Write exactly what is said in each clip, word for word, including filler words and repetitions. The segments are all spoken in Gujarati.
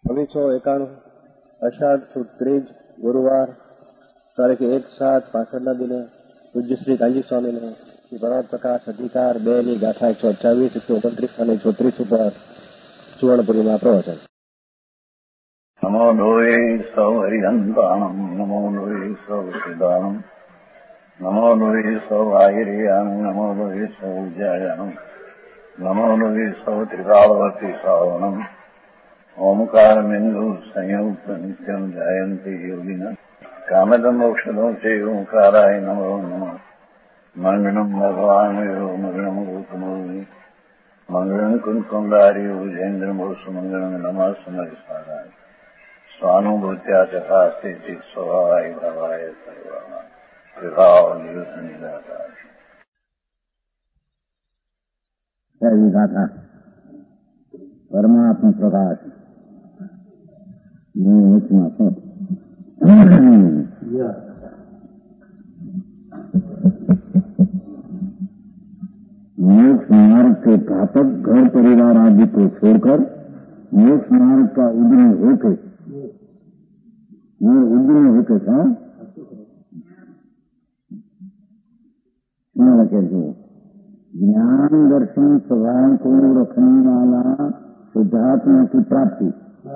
ઓગણીસો એકાણું અષાઢ સુદ ત્રીજ ગુરુવાર તારીખ એક સાત પાસઠના દિને પૂજ્ય શ્રી કાંજી સ્વામીને શ્રી ભગવત પ્રકાશ અધિકાર બે ની ગાથા એકસો અઠ્યાવીસ એકસો ઓગણત્રીસ અને એકસો ત્રીસ ઉપર સુવર્ણપુરીમાં પ્રવચન. નમો લોહે સૌ હરિહંતાણમ નમો લોહે સૌ સિદ્ધાણમ નમો લોહે સૌ આહિર્યાણમ નમો લોહે સૌ ઉજ્જાયાણમ નમો લોહે સૌ ત્રિકાળવતી શ્રાવણમ ઓમકાર બિંદુ સંયુક્ત નિત્યમ જાયંતી યોગિના કામદમ ઔષધો છે ઓંકારાય નમો નમઃ મંગળમ ભગવાન યો મંગળમ ગૌતમોની મંગળમ કુંકુંડાર્યો જૈન્દ્રમો સુમંગળમ નમઃ સમયસ્વારાય સ્વાનુભૂત્યા ચકાસ્તે ચિત સ્વભાવાય ભાવાય સર્વમાં વિભાવ નિયુત નિરાકાર. પહેલી ગાથા પરમાત્મ પ્રકાશ મોક્ષમાં છે. मोक्ष मार्ग के घातक घर परिवार आदि को छोड़कर मोक्ष मार्ग का उद्यमी होके ये उद्यमी होके था लगे जो ज्ञान दर्शन स्वभाव को रखने वाला शुद्धात्मा की प्राप्ति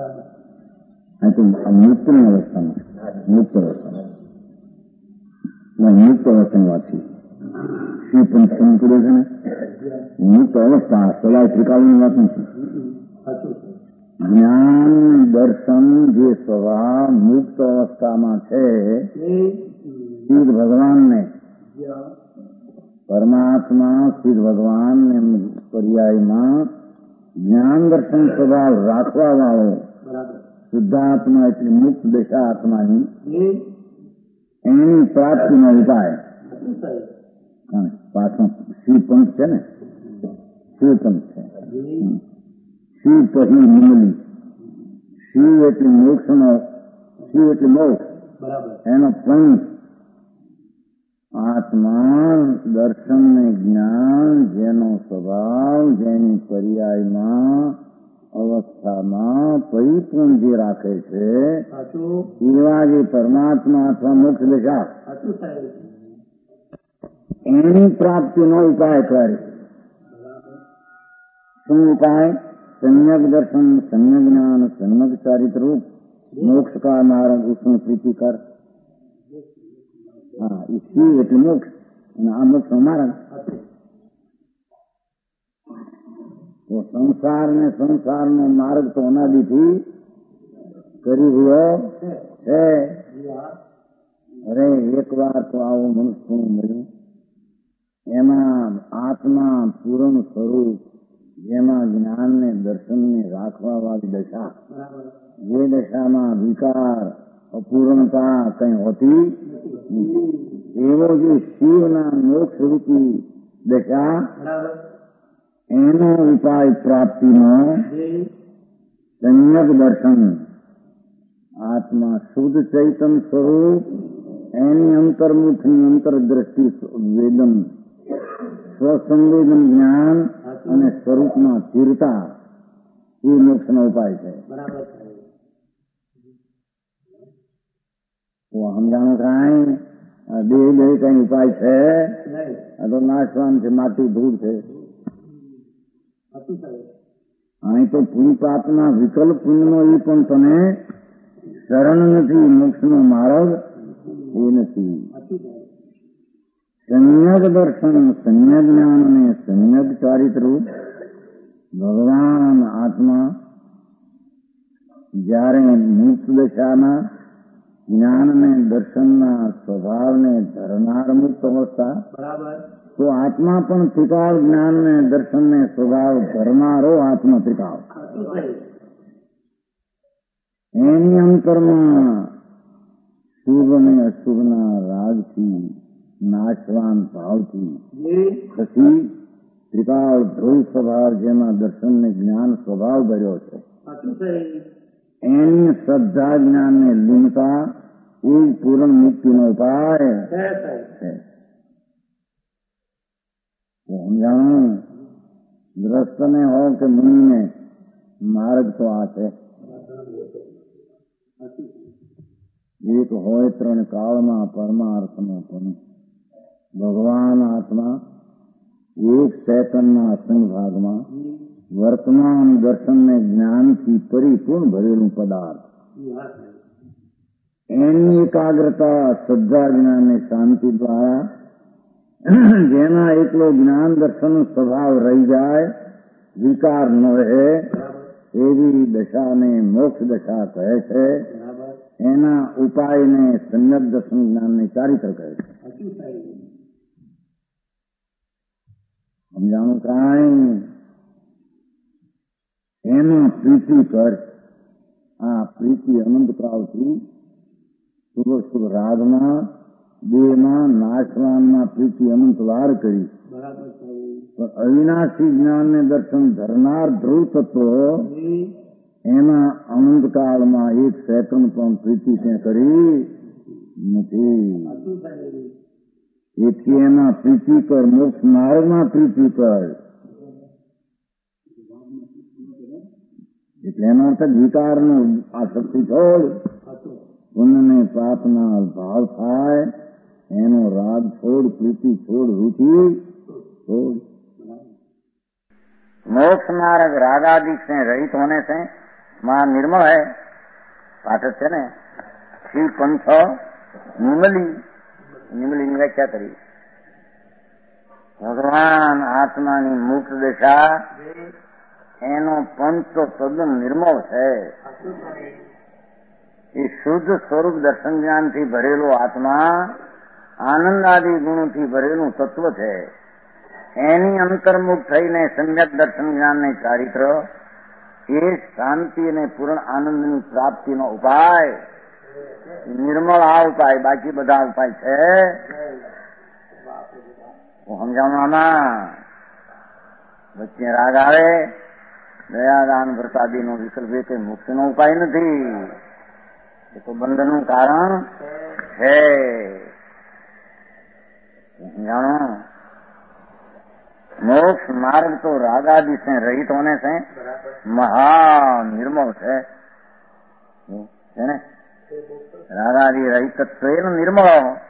मुक्त अवस्था में मुक्त अवस्था में मुक्त अवस्था वासी श्री पंचम करे છે ને મુક્ત અવસ્થા સલાહ ત્રિકાળની વાત નથી. જ્ઞાન દર્શન જે સ્વભાવ મુક્ત અવસ્થામાં છે સિદ્ધ ભગવાનને પરમાત્મા સિદ્ધ ભગવાનને પર્યાયમાં જ્ઞાન દર્શન સ્વભાવ રાખવા વાળો શુદ્ધાત્મા એટલે મુક્ત દશા આત્માની એની પ્રાપ્તિનો ઉપાય પાછળ શ્રીપંથ છે ને શ્રીપંથ છે. શ્રી કહી નિમલી શ્રી એટલે મોક્ષનો શ્રી એટલે મોક્ષ એનો પંથ આત્મા દર્શન ને જ્ઞાન જેનો સ્વભાવ જેની પર્યાયમાં અવસ્થામાં પરિપૂર્ણ જે રાખે છે એવા જે પરમાત્મા અથવા મોક્ષ દશા એની પ્રાપ્તિનો ઉપાય કરે. શું ઉપાય? सम्यक दर्शन सम्यक ज्ञान सम्यक चारित्र रूप मोक्ष का मार्ग उसमें प्रीति कर. हाँ इसी એટલે મોક્ષ અને આ મોક્ષ નો માર્ગ. તો સંસાર ને સંસાર નો માર્ગ તો અનાદિથી કરી રહ્યો છે. અરે એક વાર તો આવો મનુષ્ય મળ્યું એમાં આત્મા પૂર્ણ સ્વરૂપ જેમાં જ્ઞાન ને દર્શન ને રાખવા વાળી દશા જે દશામાં વિકાર અપૂર્ણતા કઈ હોતી એવો જે શિવના મોક્ષ રૂપી દશા એનો ઉપાય પ્રાપ્તિનો સમ્યક દર્શન આત્મા શુદ્ધ ચૈતન સ્વરૂપ એની અંતર્મુખની અંતરદ્રષ્ટિ વેદન સ્વસંવેદન જ્ઞાન અને સ્વરૂપમાં સ્થિરતા એ મોક્ષનો ઉપાય છે. સમજાણું કાંઈ દેહ દેહ કઈ ઉપાય છે? આ તો નાશવાન છે, માટી ધૂળ છે. અહીં તો પુણ્ય પાપના વિકલ્પ પુણ્યનો એ પણ તને શરણ નથી. મોક્ષનો માર્ગ એ નથી. सम्यक दर्शन सम्यक ज्ञान ने सम्यक चारित्र रूप भगवान आत्मा જ્યારે મુક્ત દશાના જ્ઞાન ને દર્શનના સ્વભાવને ધરનાર મુક્ત અવસ્થા તો આત્મા પણ ત્રિકાળ જ્ઞાન ને દર્શન ને સ્વભાવ ધરનારો આત્મા ત્રિકાળ એની અંતરમાં શુભ અને અશુભના રાગથી નાશવાન ભાવથી પછી ત્રિકાળ ધ્રુવ સ્વભાવ જેમાં દર્શન ને જ્ઞાન સ્વભાવ ભર્યો છે એની શ્રદ્ધા જ્ઞાન ને લીનતા એ પૂર્ણ મુક્તિનો ઉપાય છે. સમજાણું? દ્રષ્ટને હો કે મુનિને માર્ગ તો આ છે. એક હોય ત્રણ કાળમાં પરમાર્થનો પણ ભગવાન આત્મા એક સેકન્ડના સંભાગમાં વર્તમાન દર્શનને જ્ઞાનથી પરિપૂર્ણ ભરેલું પદાર્થ, એની એકાગ્રતા શ્રદ્ધા જ્ઞાન અને શાંતિ દ્વારા જેના એકલો જ્ઞાન દર્શનનો સ્વભાવ રહી જાય, વિકાર ન રહે, એવી દશાને મોક્ષ દશા કહે છે. એના ઉપાયને સમ્યક દર્શન જ્ઞાનને ચારિત્ર કહે છે. સમજાણું કાંઈ? એમાં પ્રીતિ કર. આ પ્રીતિ અનંતકાળથી શુભ શુભ રાગમાં, દેહમાં, નાશવાનમાં પ્રીતિ અનંત વાર કરી. પણ અવિનાશી જ્ઞાનને દર્શન ધરનાર ધ્રુવ તત્વ એમાં અનંતકાળમાં એક સેકન્ડ પણ પ્રીતિ ત્યાં કરી નથી. એથી એમાં પ્રીતિ કર, મોક્ષ માર્ગમાં પ્રીતિ કર. એટલે એનો અર્થ વિકારનો આસક્તિ છોડ, પુણ્ય ને પાપના ભાવ થાય એનો રાગ છોડ, પ્રીતિ છોડ, रुचि छोड़. मोक्ष मार्ग रागादि से रहित होने से मां निर्मल है. पाठक है ने श्री पंथ निर्मली. निर्मली ની વ્યાખ્યા કરી. ભગવાન આત્માની મુક્ત દશા એનો પંથ તો તદ્દન નિર્મળ છે. એ શુદ્ધ સ્વરૂપ દર્શન જ્ઞાનથી ભરેલો આત્મા આનંદ આદિ ગુણોથી ભરેલું તત્વ છે. એની અંતર્મુખ થઈને સમ્યક દર્શન જ્ઞાનને ચારિત્ર એ શાંતિ અને પૂર્ણ આનંદની પ્રાપ્તિનો ઉપાય. નિર્મળ આ ઉપાય, બાકી બધા ઉપાય છે. હું સમજાવું આમાં વચ્ચે રાગ આવે, દયાદાન વ્રતાદિનો વિકલ્પ એ કઈ મુક્તિનો ઉપાય નથી. એ તો બંધનનું કારણ છે. जानो मोक्ष मार्ग तो रागादि से रहित होने से महानिर्मल है, है ने? रागादि रहित निर्मल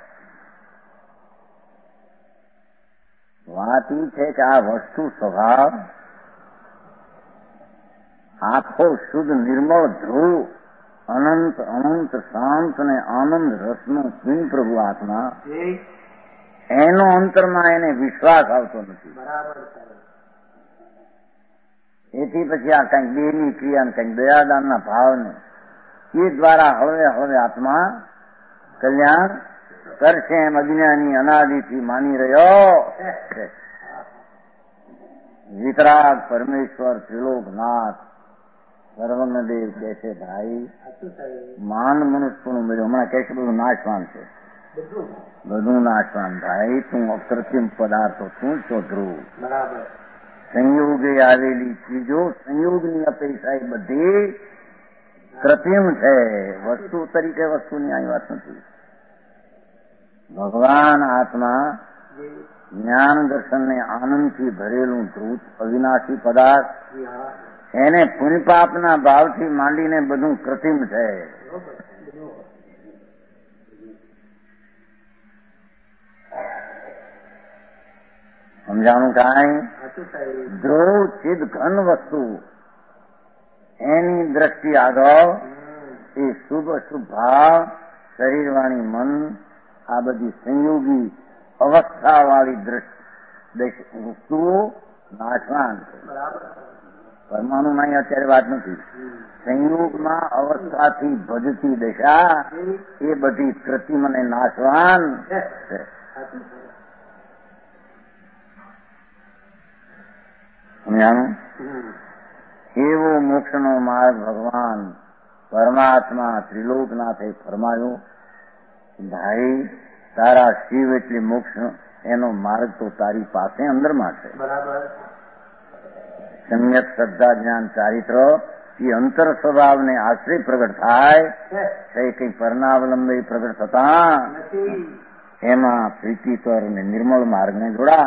વાત ઈ છે કે આ વસ્તુ સ્વભાવ આખો શુદ્ધ નિર્મળ ધ્રુવ અનંત અનંત શાંત અને આનંદ રસનો સ્વીન પ્રભુ આત્મા, એનો અંતરમાં એને વિશ્વાસ આવતો નથી. એથી પછી આ કંઈક દેહની ક્રિયા, કંઈક દયાદાનના ભાવને એ દ્વારા હળવે હળવે આત્મા કલ્યાણ કરશે એમ અજ્ઞાની અનાદિથી માની રહ્યો છે. વિતરાગ પરમેશ્વર ત્રિલોકનાથ સર્વજ્ઞદેવ કહે છે, ભાઈ માન મનુષ્યનું મળ્યું. હમણાં કહે છે બધું નાશવાન છે, બધું નાશવાન. ભાઈ તું અકૃત્રિમ પદાર્થો તું છો ધ્રુવ. સંયોગે આવેલી ચીજો સંયોગની અપેક્ષા એ બધી કૃત્રિમ છે. વસ્તુ તરીકે વસ્તુની આ વાત નથી. ભગવાન આત્મા જ્ઞાન દર્શનને આનંદથી ભરેલું ધ્રુત અવિનાશી પદાર્થ, એને પુણ્યપાપના ભાવથી માંડીને બધું કૃત્રિમ છે. સમજાણું કાંઈ? ધ્રુવ ચિદ ઘન વસ્તુ એની દ્રષ્ટિ આગળ એ શુભ અશુભ ભાવ, શરીર વાણી મન આ બધી સંયોગી અવસ્થાવાળી વસ્તુઓ નાશવાન છે. પરમાણુમાં અહીં અત્યારે વાત નથી. સંયોગમાં અવસ્થાથી ભજતી દશા એ બધી કૃત્રિમ અને નાશવાન છે. સમજાણું? એવો મોક્ષનો માર્ગ ભગવાન પરમાત્મા ત્રિલોકનાથે ફરમાયો. ભાઈ તારા શિવ એટલે મોક્ષ એનો માર્ગ તો તારી પાસે અંદરમાં છે. સમ્યક શ્રદ્ધા જ્ઞાન ચારિત્ર એ અંતર સ્વભાવને આશ્રય પ્રગટ થાય છે. કઈ પરનાવલંબે પ્રગટ થતા એમાં પ્રીતિકર અને નિર્મળ માર્ગને જોડા.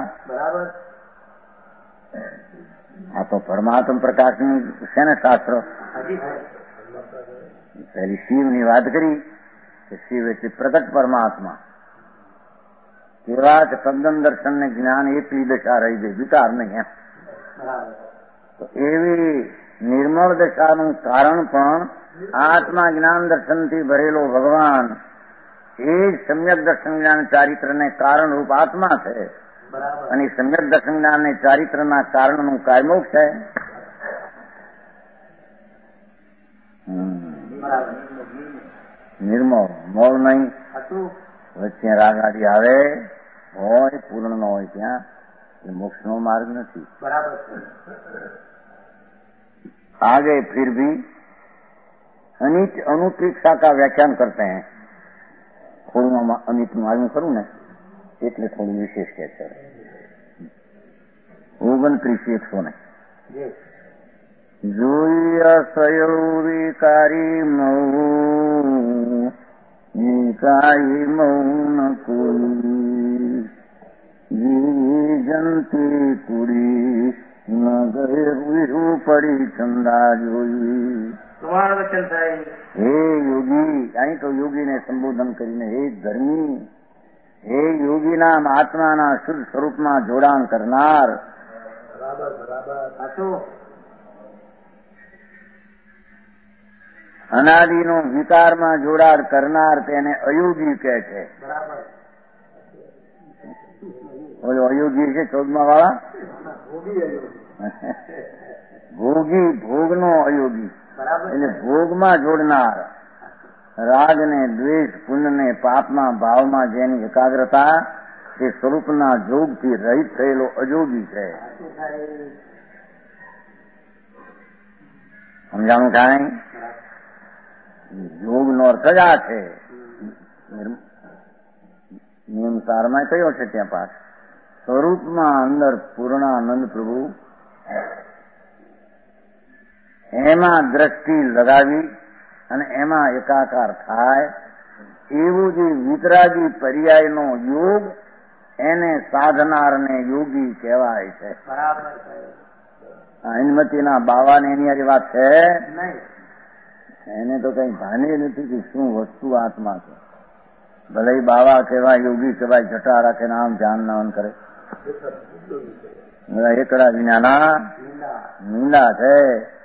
આ તો પરમાત્મ પ્રકાશનું છે ને શાસ્ત્ર. પહેલી શિવની વાત કરી કે શિવ એટલે પ્રગટ પરમાત્મા. કેવા કે તદ્દન દર્શન ને જ્ઞાન એટલી દશા રહી ગઈ, વિકાર નહીં એમ. તો એવી નિર્મળ દશાનું કારણ પણ આત્મા જ્ઞાન દર્શનથી ભરેલો ભગવાન, એ જ સમ્યક દર્શન જ્ઞાન ચારિત્રને કારણરૂપ આત્મા છે. અને સમ્યક દર્શન જ્ઞાન ને ચારિત્રના કારણનું કાયમોક્ષ છે. નિર્મળ મોળ નહીં, વચ્ચે રાગાડી આવે હોય, પૂર્ણ ન હોય ત્યાં એ મોક્ષનો માર્ગ નથી. आगे फिर भी अनित अनुप्रेक्षा का व्याख्यान करते हैं. થોડું અનિતનું આવ્યું ખરું ને એટલે થોડું વિશેષ કે છે. ઓગણત્રીસ એકસો ને જોઈ સયોવિકારી મૌ નિકારી મૌન કોઈ જીવી જંતી પુરી ન ગયું પડી ચંદા જોઈ. હે યોગી, અહીં તો યોગીને સંબોધન કરીને હે ધર્મી, હે યોગીના આત્માના શુદ્ધ સ્વરૂપમાં જોડાણ કરનાર, અનાદિનો વિકારમાં જોડાણ કરનાર તેને અયોગી કહે છે. ઓલો અયોગી છે ચૌદમા વાળા, ભોગી, ભોગનો અયોગી એટલે ભોગમાં જોડનાર, રાગને દ્વેષ પુણ્યને પાપમાં ભાવમાં જેની એકાગ્રતા તે સ્વરૂપના જોગથી રહિત થયેલો અજોગી છે. સમજાણું કાંઈ? યોગનો અર્થ જ આ છે. નિયમ સારમાં કયો છે ત્યાં પાસ? સ્વરૂપમાં અંદર પૂર્ણાનંદ પ્રભુ, એમાં દ્રષ્ટિ લગાવી અને એમાં એકાકાર થાય એવું જે વિતરાગી પર્યાયનો યોગ, એને સાધનારને યોગી કહેવાય છે. હિન્મતીના બાવાને એની હારી વાત છે નહીં. એને તો કઈ ભાને નથી કે શું વસ્તુ આત્મા છે. ભલે બાવા કહેવાય, યોગી કહેવાય, જટા રાખે નામ ધ્યાન નામ કરે, એકડા વિનાના મીંડા છે.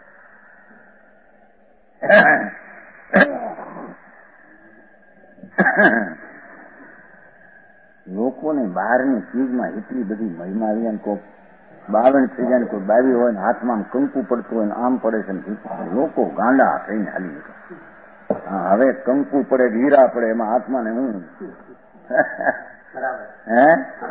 લોકોને બહારની ચીજમાં એટલી બધી મહિમા આવી ને કોઈ બાવન થઈ જાય ને કોઈ બાવી હોય ને હાથમાં કંકુ પડતું હોય ને આમ પડે છે, લોકો ગાંડા થઈને હાલી નીકળે. હવે કંકુ પડે, હીરા પડે, એમાં આત્માને હું હે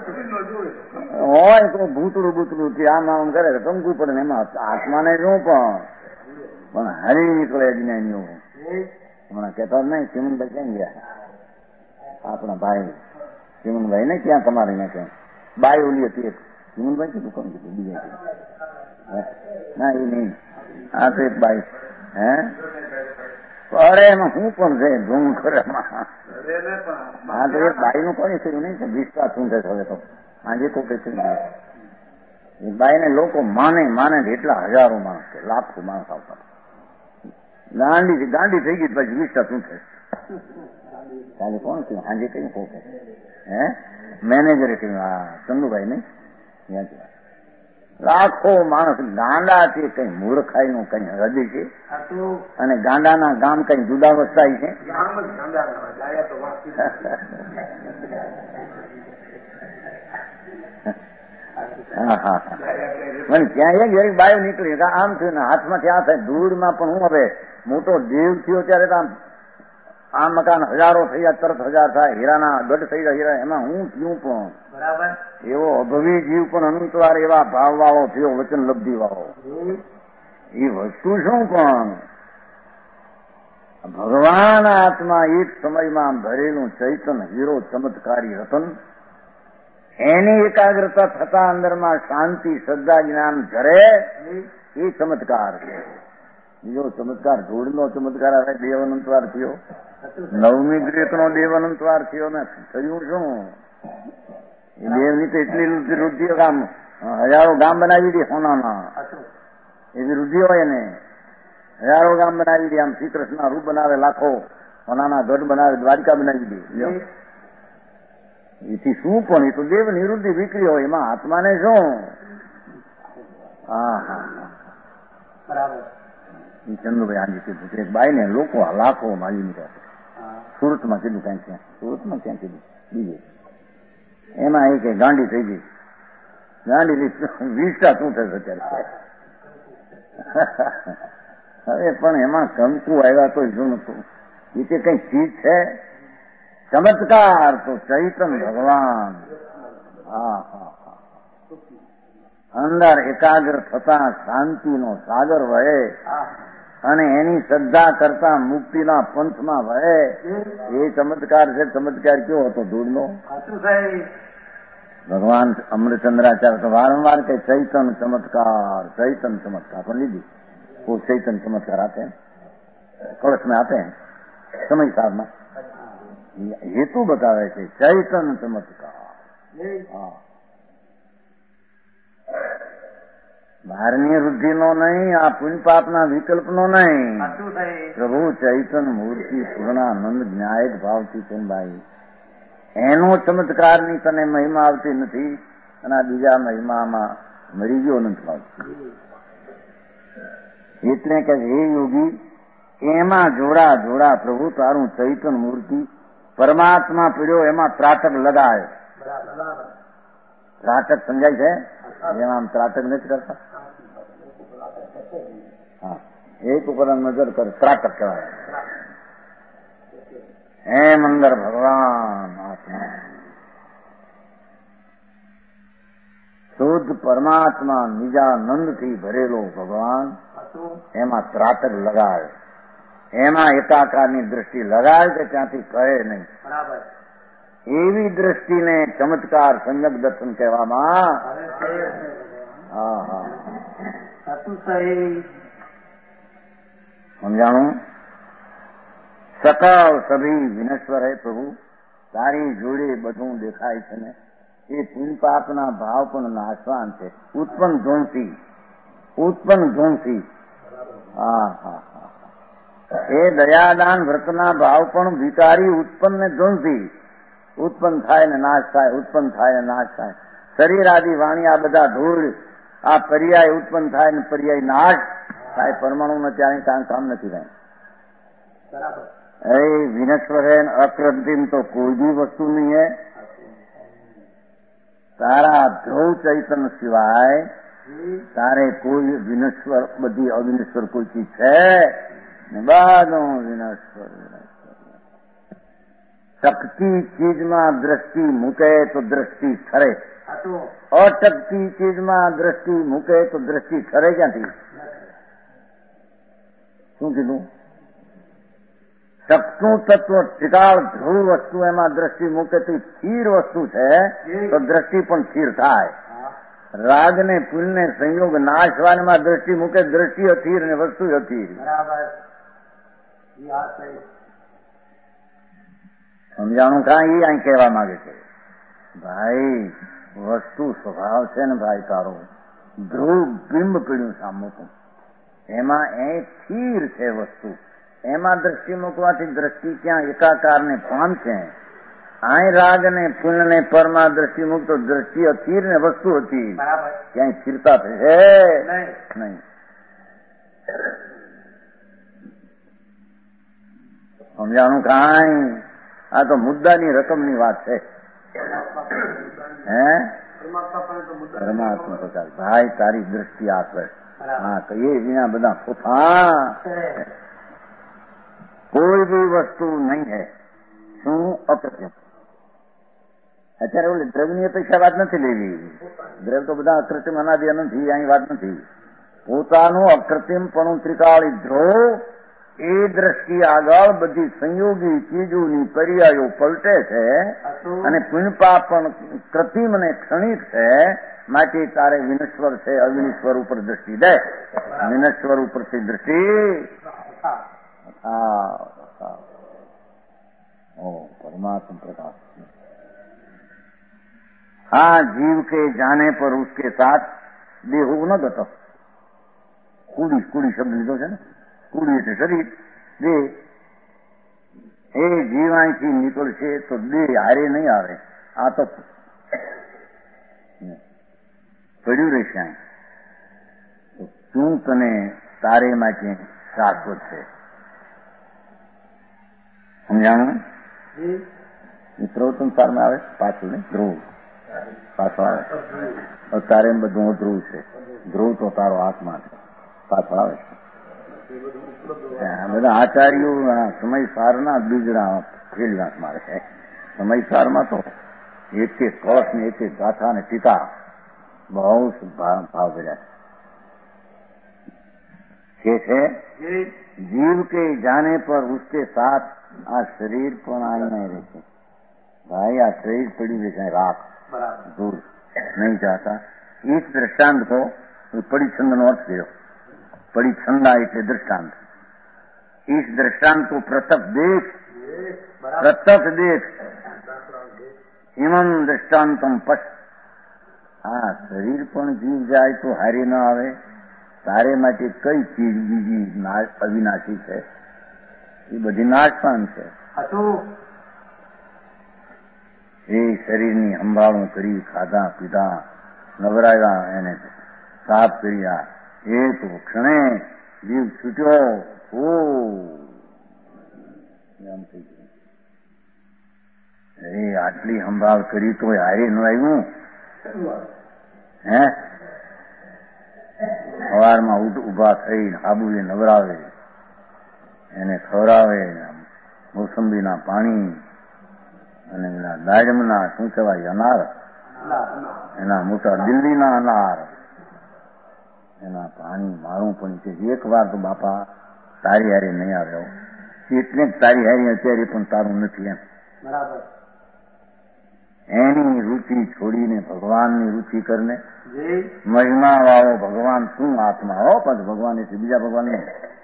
હોય તો ભૂતળું ભૂતળું આમ આમ કરે તો કંકુ પડે ને એમાં આત્માને શું પણ પણ હરી નીકળે જ્ઞાનીઓ. હમણાં કહેતા નહીં ચીમનભાઈ ક્યાં ગયા? આપણા ભાઈ ચીમનભાઈ ને ક્યાં તમારે અહીંયા ક્યાં બાઈ ઓલી હતી એક ચીમનભાઈ કીધું કોણ કીધું બીજા ના એ નહીં, આ તો એક બાઈ હે અરે એમાં હું પણ છે ધૂમ કરે. હા તો એક બાઈ નું કોઈ થયું નહીં, વિશ્વાસ શું છે હવે તો આજે તો કઈ થયું. એ બાઈ ને લોકો માને માને એટલા હજારો માણસ છે, લાખો માણસ આવતા. ગાંડી ગાંડી થઈ ગઈ પછી વિશ્વાસ શું થશે? કાલે કોણ થયું? આજે કઈ કહું હે મેનેજરે કહ્યું, હા ચંદુભાઈ નહીં, ત્યાંથી લાખો માણસ ગાંડા છે. કઈ મૂર્ખાઈ નું કઈ હૃદય છે અને ગાંડાના ગામ કઈ જુદા વસ્તાય છે. હા હા મને ક્યાં એક જરી બાયો નીકળી આમ થયું ને હાથમાંથી આ થાય ધૂળમાં પણ હું હવે મોટો દેવ થયો ત્યારે તો આ મકાન હજારો થઈ જાય, તરત હજાર થાય, હીરાના ગઢ થઈ જાય હીરા, એમાં હું થયું પણ એવો અભવી જીવ પણ અનંતવાર એવા ભાવ વાળો થયો, વચન લબ્ધિ વાળો. એ વસ્તુ શું પણ ભગવાન આત્મા એક સમયમાં ભરેલું ચૈતન હીરો ચમત્કારી રતન, એની એકાગ્રતા થતા અંદરમાં શાંતિ શ્રદ્ધા જ્ઞાન ધરે એ ચમત્કાર છે. બીજો ચમત્કાર ધૂળનો ચમત્કાર આવે દેવ અનંતવાર થયો, નવમી ગ્રેતનો દેવ અનંતવાર થયો ને થયું શું? એ દેવની તો એટલી વૃદ્ધિઓ ગામ હજારો ગામ બનાવી દે સોનાના, એવી વૃદ્ધિ હોય ને હજારો ગામ બનાવી દે, આમ શ્રી કૃષ્ણના રૂપ બનાવે લાખો, નાના ગઢ બનાવે, દ્વારિકા બનાવી દે. એથી શું પણ, એ તો દેવ નિવૃત્તિ વિક્રી હોય, એમાં આત્માને શું? હા હા બરાબર. ચંદુભાઈ આજે કીધું એક બાઈ ને લોકો લાખો મારી નીકળ્યા, સુરતમાં કીધું કઈ ક્યાં, સુરતમાં ક્યાં કીધું બીજે, એમાં એ કે ગાંડી થઈ ગઈ, ગાંડી વીસટા શું થશે અત્યારે. હવે પણ એમાં કંકુ આવ્યા તો શું નતું, એ કે કઈ ચીજ છે ચમત્કાર તો ચૈતન ભગવાન. હા હા હા, અંદર એકાગ્ર થતા શાંતિનો સાગર વહે અને એની શ્રદ્ધા કરતા મુક્તિના પંથમાં વહે, એ ચમત્કાર છે. ચમત્કાર કયો હતો? ધૂળનો. ભગવાન અમૃતચંદ્રાચાર્ય તો વારંવાર કે ચૈતન ચમત્કાર, ચૈતન ચમત્કાર પણ લીધી. वो चैतन चमत्कार आते हैं, कलश में आते हैं समय साहब में, हेतु बतावे છે ચૈતન ચમત્કાર. હા, બહારની વૃદ્ધિનો નહીં, આ પુણ્ય પાપના વિકલ્પનો નહીં. પ્રભુ ચૈતન મૂર્તિ પૂર્ણાનંદ ન્યાયિક ભાવથી છે ભાઈ, એનો ચમત્કારની તને મહિમા આવતી નથી અને આ બીજા મહિમામાં મરી ગયો નથી આવતી. એટલે કે હે યોગી, એમાં જોડા જોડા પ્રભુ તારું ચૈતન મૂર્તિ પરમાત્મા પીડ્યો, એમાં ત્રાટક લગાય. ત્રાટક સમજાય છે? એમાં આમ ત્રાટક નથી કરતા. હા, એક ઉપર નજર કર, ત્રાટક કહેવાય. એમ અંદર ભગવાન આત્મા શુદ્ધ પરમાત્મા નિજાનંદથી ભરેલો ભગવાન, એમાં ત્રાટક લગાવે, એમાં એકાકારની દ્રષ્ટિ લગાવે કે ત્યાંથી કહે નહીં. એવી દ્રષ્ટિને ચમત્કાર સંયક દર્શન કહેવામાં. હા હા, સમજાણું? સકલ સભી વિનશ્વર હે પ્રભુ, તારી જોડે બધું દેખાય છે ને. એ પુણ્ય પાપના ભાવ પણ નાશવાન છે. ઉત્પન્ન ધ્વંસી, ઉત્પન્ન ધ્વંસી. હા હા હા, એ દયાદાન વ્રતના ભાવ પણ વિકારી, ઉત્પન્ન ને ધ્વંસી. ઉત્પન્ન થાય ને નાશ થાય, ઉત્પન્ન થાય ને નાશ થાય. શરીર આદિ વાણી આ બધા ધૂળ, આ પર્યાય ઉત્પન્ન થાય ને પર્યાય નાશ થાય. પરમાણુ ને ત્યારે કામ કામ નથી થાય. એ વિનશ્વર હે, અકૃત્રિમ તો કોઈ બી વસ્તુ નહીં હે. તારા ધ્રુવ ચૈતન સિવાય તારે કોઈ વિનશ્વર, બધી અવિનશ્વર કોઈ ચીજ છે ને? બધું વિનશ્વર. ટકતી ચીજમાં દ્રષ્ટિ મૂકે તો દ્રષ્ટિ ઠરે, અટકતી ચીજમાં દ્રષ્ટિ મૂકે તો દ્રષ્ટિ ઠરે ક્યાંથી? શું કીધું? ટકતું તત્વ ટિકાળ ધ્રુવ વસ્તુ, એમાં દ્રષ્ટિ મૂકે તો સ્થિર વસ્તુ છે તો દ્રષ્ટિ પણ સ્થિર થાય. રાગ ને પુલ ને સંયોગ નાશવાનમાં દ્રષ્ટિ મૂકે, દ્રષ્ટિ અસ્થિર ને વસ્તુ અસ્થિર. સમજાણું? કાં એ અહીં કહેવા માંગે છે ભાઈ, વસ્તુ સ્વભાવ છે ને ભાઈ તારો, ધ્રુવ બિંબ પીડ્યું સામું, એમાં એ સ્થિર છે વસ્તુ, એમાં દ્રષ્ટિ મૂકવાથી દ્રષ્ટિ ક્યાં એકાકાર ને પામશે. અહીં રાગ ને પુલ ને પરમાં દ્રષ્ટિ મૂકતો દ્રષ્ટિ અસ્થિર ને વસ્તુ હતી, ક્યાંય સ્થિરતા થશે નહીં. સમજાણું? કાંઈ આ તો મુદ્દાની રકમની વાત છે. હે પરમાત્મા તો ચાલ ભાઈ, તારી દ્રષ્ટિ આપે. હા, કહીએ વિના બધા ફોફા. કોઈ બી વસ્તુ નહીં હે. શું? અકૃત્રિમ. અત્યારે ઓલી દ્રવ્યની અપેક્ષા વાત નથી લેવી. દ્રવ્ય તો બધા અકૃત્રિમ અનાદિ નથી, અહીં વાત નથી. પોતાનું અકૃત્રિમપણું ત્રિકાળી ધ્રુવ, એ દ્રષ્ટિ આગળ બધી સંયોગી ચીજોની પર્યાયો પલટે છે અને પુણ્યપાપ પણ કૃત્રિમ અને ક્ષણિક છે. માટે તારે વિનશ્વર છે, અવિનશ્વર ઉપર દ્રષ્ટિ દે. વિનશ્વર ઉપરથી દ્રષ્ટિ. ओ परमात्मा प्रकाश। हाँ, जीव के जाने पर उसके साथ देहो न गतो। कूड़ी कूड़ी शब्द લીધો છે ને, કુડી એટલે શરીર, દેહ. એ જીવ અહીંથી નીકળશે તો દેહ હારે નહીં આવે, આ તો પડ્યું રહેશે. અહીં શું તને તારે માટે શાશ્વત છે? સમજાણું? એ પ્રવચન સારમાં આવે પાછું ને, ધ્રુવ પાછો આવે. તારે બધું ધ્રુવ છે, ધ્રુવ તો તારો આત્મા છે, પાછો આવે છે. બધા આચાર્યો સમય સારના બીજડા ફેરવા મારે છે. સમય સારમાં તો એક એક કળશ ને એક એક ગાથા ને ટીકા બહુ ભાવ કર્યા છે. जीव के जाने पर उसके साथ आ शरीर पण आईने रहते. भाई आ शरीर पड़ी रहते राख दूर नहीं जाता. इस दृष्टांत को पड़ी छंद नो अर्थ दियो. पड़ी छंदा એટલે दृष्टांत. इस दृष्टांत को प्रत्यक्ष देख, प्रत्यक्ष देख. इमं दृष्टांतम पश. આ શરીર પણ જીવ જાય તો હારી ન આવે. તારે માટે કઈ ચીજ બીજી અવિનાશી છે? એ બધી નાશપાન છે. એ શરીરની સંભાળું કરી, ખાધા પીધા, નવરાવ્યા, એને સાફ કર્યા, એ તો ક્ષણે જીવ છૂટ્યો. ઓ એમ થઈ ગયું. એ આટલી સંભાળ કરી તો હારે ન આવ્યું. હે સવારમાં ઉભા થઈ આબુએ નવરાવે, એને ખવડાવે, મોસંબીના પાણી અને એના દાડમના શું કહેવાય અનાર, એના મોટા દિલ્હીના અનાર, એના પાણી મારું પણ છે. એક વાર તો બાપા તારી હારી નહીં આવ્યો એટલે જ તારી હારી અત્યારે પણ તારું નથી એમ. બરાબર. એની રુચિ છોડીને ભગવાનની રુચિ કરને. મહિમા વાળો ભગવાન શું આત્મા હો, પણ ભગવાન એટલે બીજા ભગવાન નહીં.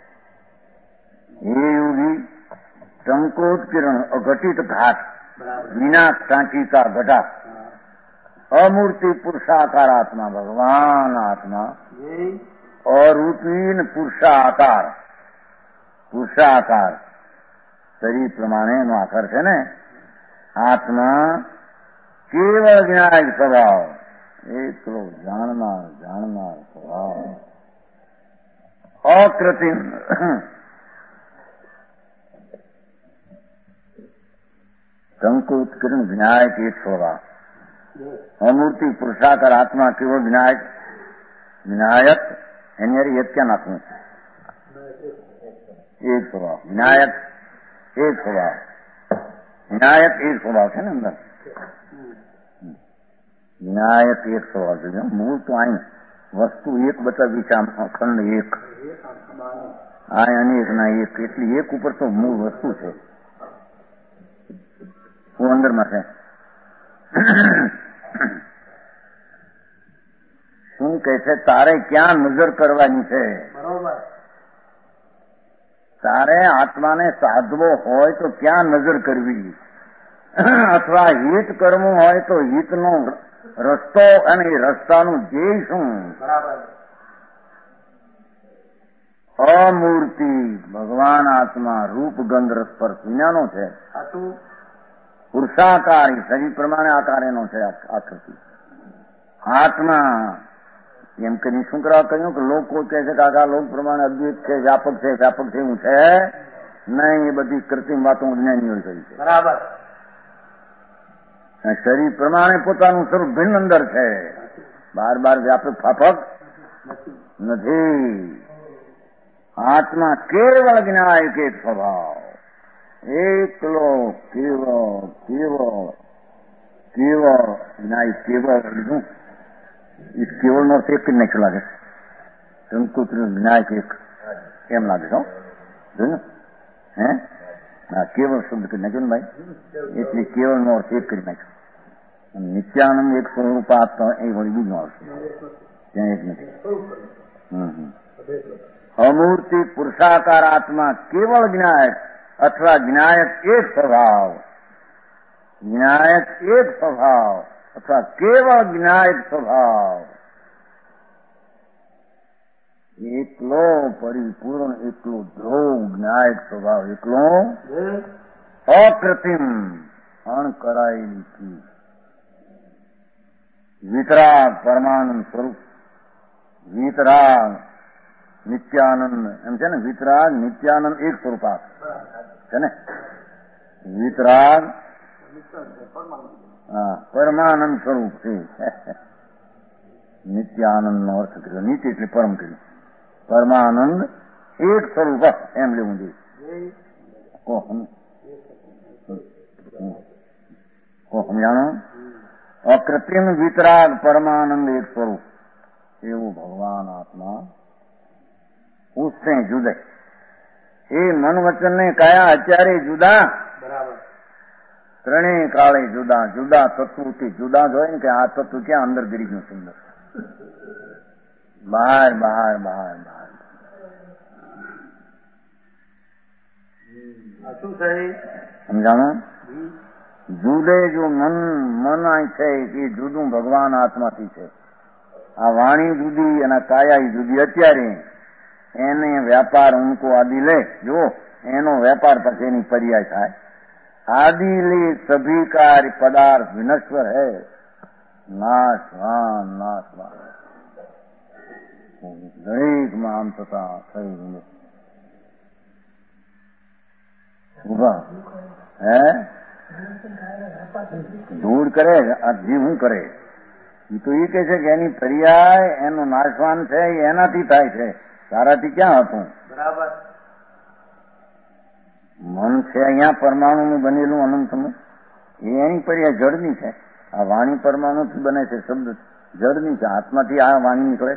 એ યોગી ટંકોત્કિરણ અઘટિત ઘાટ વિના ટાંકી કા ઘટા અમૂર્તિ પુરુષાકાર આત્મા ભગવાન આત્મા અરૂપીન પુરુષાકાર. પુરુષાકાર શરીર પ્રમાણે એનો આકાર છે ને. આત્મા કેવળ જ્ઞાન સ્વભાવ, એકલો જાણનાર જાણનાર સ્વભાવ, અકૃત્રિમ ટંકોત્કિરણ વિનાયક એક સ્વભાવ. અમૂર્તિ પુરુષાકાર આત્મા કેવળ વિનાયક. વિનાયક એની હારે એક ક્યાં નાખવું? એક સ્વભાવ. વિનાયક એક સ્વભાવ. વિનાયક એક સ્વભાવ છે ને અંદર. વિનાયક એક સ્વભાવ છે. મૂળ તો અહીં વસ્તુ એક બતાવી છે, ખંડ એક, આ અનેક ના એક, એટલી એક ઉપર તો મૂળ વસ્તુ છે. હું અંદરમાં છે. શું કે છે? તારે ક્યાં નજર કરવાની છે? બરોબર. તારે આત્માને સાધવો હોય તો ક્યાં નજર કરવી, અથવા હિત કરવું હોય તો હિતનો રસ્તો અને એ રસ્તાનું ધ્યેય શું? બરાબર. અમૂર્તિ ભગવાન આત્મા રૂપ ગંધ રસ સ્પર્શ વિનાનો છે. પુરુષાકાર શરીર પ્રમાણે આકાર એનો છે. આકૃતિ આત્મા એમ કરીને શું કરવા કહ્યું કે લોકો કહે છે કે આખા લોક પ્રમાણે અદ્વૈત છે, વ્યાપક છે, વ્યાપક છે, એવું છે નહીં. એ બધી કૃત્રિમ વાતો જ્ઞાનીઓ કરી છે. બરાબર. શરીર પ્રમાણે પોતાનું સ્વરૂપ ભિન્ન અંદર છે. બાર બાર વ્યાપક ફાફક નથી. આત્મા કેવળ જ્ઞાયક એક સ્વભાવ, એકલો કેવળ કેવળ કેવળ જ્ઞાય. કેવળ લીધું એ કેવળ નો એક જ નાખ્યો લાગે છે. ટંકોત્કિરણ જ્ઞાયક એક એમ લાગે છે. જોયું હે? હા, કેવળ શબ્દ કરી નાખ્યો ને ભાઈ, એટલે કેવળ નો અર્થ એક કરી નાખ્યો. નિત્યાનંદ એક સ્વરૂપ આપતા એ વળી બીજું આવશે, ત્યાં એક નથી. હમ અમૂર્તિ પુરુષાકાર આત્મા કેવળ જ્ઞાયક અથવા જ્ઞાયક એક સ્વભાવ. જ્ઞાયક એક સ્વભાવ અથવા કેવળ જ્ઞાયક સ્વભાવ. એકલો પરિપૂર્ણ, એકલો ધ્રુવ જ્ઞાયક સ્વભાવ, એકલો અકૃત્રિમ અણકરાયેલી ચીજ, વિતરાગ પરમાનંદ સ્વરૂપ, વિતરાગ નિત્યાનંદ એમ છે ને, વિતરાગ નિત્યાનંદ એક સ્વરૂપ છે ને, વિતરાગ હા પરમાનંદ સ્વરૂપ છે. નિત્યાનંદ નો અર્થ કર્યો, નિત્ય એટલે પરમ કર્યું, પરમાનંદ એક સ્વરૂપ એમ લેવું જોઈએ. સમજાણો? અકૃત્રિમ વિતરાગ પરમાનંદ એક સ્વરૂપ એવું ભગવાન આત્મા उससे जुदे એ મન વચન ને કાયા અત્યારે જુદા, ત્રણેય કાળે જુદા, જુદા તત્વથી જુદા જ હોય ને, કે આ તત્વ ક્યાં અંદર ગીરી ગયું સુંદર, બહાર બહાર બહાર બહાર. સમજાણો? જુદે જો મન મન છે એ જુદું ભગવાન આત્માથી છે. આ વાણી જુદી અને કાયા જુદી. અત્યારે એને વ્યાપાર ઊંકો આદિ લે, જો એનો વેપાર પછી એની પર્યાય થાય. આદિ લે સભી કાર્ય પદાર્થ વિનશ્વર હૈ, નાશવાન નાશવાન. દરેકમાં આમ થતા થઈ ઉભા હે ધૂળ કરે આ જીવ શું કરે? એ તો એ કે છે કે એની પર્યાય એનું નાશવાન છે, એનાથી થાય છે, તારાથી ક્યાં હતું? બરાબર. મન છે અહીંયા પરમાણુનું બનેલું અનંતનું, એ એની પર્યાય જળની છે. આ વાણી પરમાણુથી બને છે, શબ્દ જળની છે. આત્માથી આ વાણી નીકળે?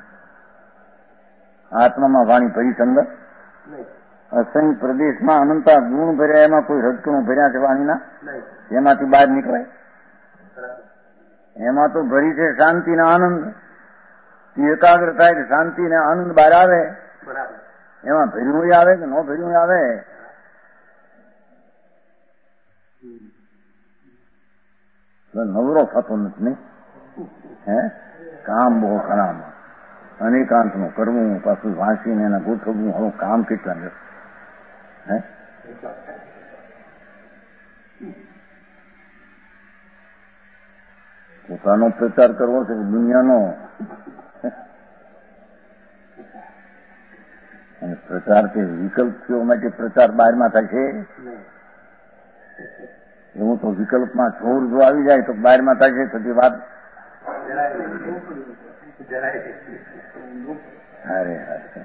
આત્મામાં વાણી પરિસંગત? અસંખ્ય પ્રદેશમાં અનંતા ગુણ ભર્યા, એમાં કોઈ રજકણું ભર્યા છે વાણીના? એમાંથી બહાર નીકળે? એમાં તો ભરી છે શાંતિ ને આનંદ. એકાગ્ર થાય કે શાંતિ ને આનંદ બહાર આવે. એમાં ભર્યું આવે કે ન ભર્યું આવે? નવરો થતો નથી ને. હે કામ બહુ ખરાબ, અનેકાંત નું કરવું, પાછું વાંચીને એને ગોઠવવું, હવે કામ કેટલા છે. હે પોતાનો પ્રચાર કરવો છે દુનિયાનો, અને પ્રચાર કે વિકલ્પીઓ માટે પ્રચાર બહારમાં થાય છે. એવું તો વિકલ્પમાં જોર જો આવી જાય તો બહારમાં થાય છે. તો વાત અરે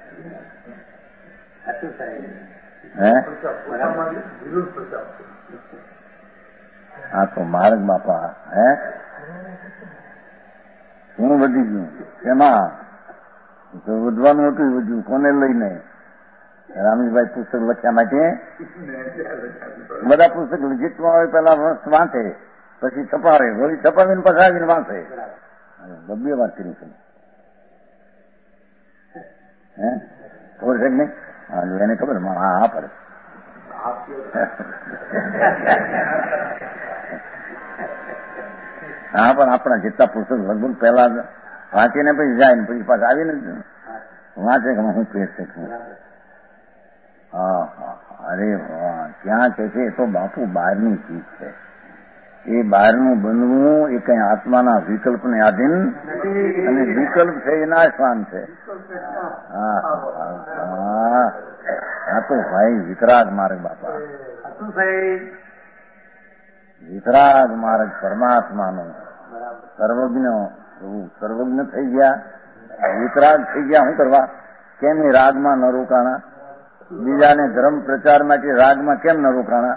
હે હા તો માર્ગ બાપા. હે શું વધી ગયું? એમાં વધવાનું હતું, વધ્યું. કોને લઈને? રામીભાઈ પુસ્તક લખ્યા માટે બધા પુસ્તક જેટલું આવે પેલા વાંચે, પછી છપાવે, વળી છપાવીને પછી આવીને વાંચે. બબ્બે વાત કરી છે. હે ખબર છે કે નહીં? હા એને ખબર. હા હા પડે. હા પણ આપણા જેટલા પુસ્તક લગભગ પહેલા વાંચીને પછી જાય ને પછી પાછા આવીને વાંચે કે હું પેશ છે. હા હા અરે વાહ, ક્યાં છે એ તો બાપુ બહારની ચીજ છે. એ બહારનું બનવું એ કઈ આત્માના વિકલ્પને આધીન, અને વિકલ્પ છે એ નાશવાન છે. હા હા હા તો ભાઈ વિતરાગ માર્ગ બાપા, વિતરાગ માર્ગ પરમાત્માનો. સર્વજ્ઞ સર્વજ્ઞ થઈ ગયા, વિતરાગ થઈ ગયા. શું કરવા? કેમ એ રાગમાં ન રોકાણા? બીજાને ધર્મ પ્રચાર માટે રાગમાં કેમ ન રોકાણા?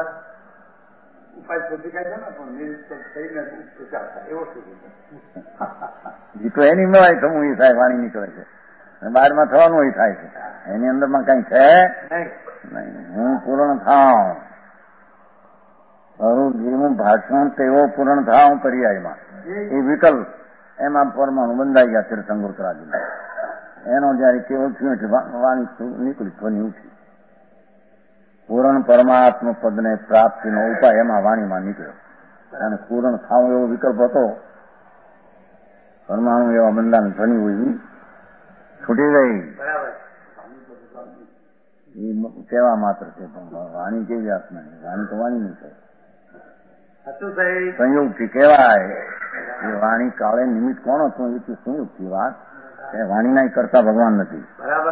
એ તો એની મેળાય થવું એ થાય, વાણી નીકળે છે. બહારમાં થવાનું એ થાય છે. એની અંદરમાં કઈ છે નહીં. હું પૂર્ણ થાઉં, મારું જેવું ભાષણ તેવો પૂર્ણ થાઉં પર્યાયમાં. એ વિકલ્પ એમાં પરમાણુ બંધાઈ ગયા તીર્થંગોત્રાજી. એનો જયારે કેવું થયું એટલે વાણી નીકળી, ધ્વનિ ઉઠી. પૂર્ણ પરમાત્મ પદને પ્રાપ્તિનો ઉપાય એમાં વાણીમાં નીકળ્યો. અને પૂર્ણ થાવ એવો વિકલ્પ હતો, પરમાણુ એવા બંધાને ધ્વનિ હોય છૂટી ગઈ એ કહેવા માત્ર છે, પણ વાણી કેવી આત્મા વાણી તો વાણી નહીં છે. સંયુક્તિ કહેવાય એ વાણી કાળે નિમિત્ત કોણ હતું એ સંયુક્તિ વાત એ વાણીના કરતા ભગવાન નથી.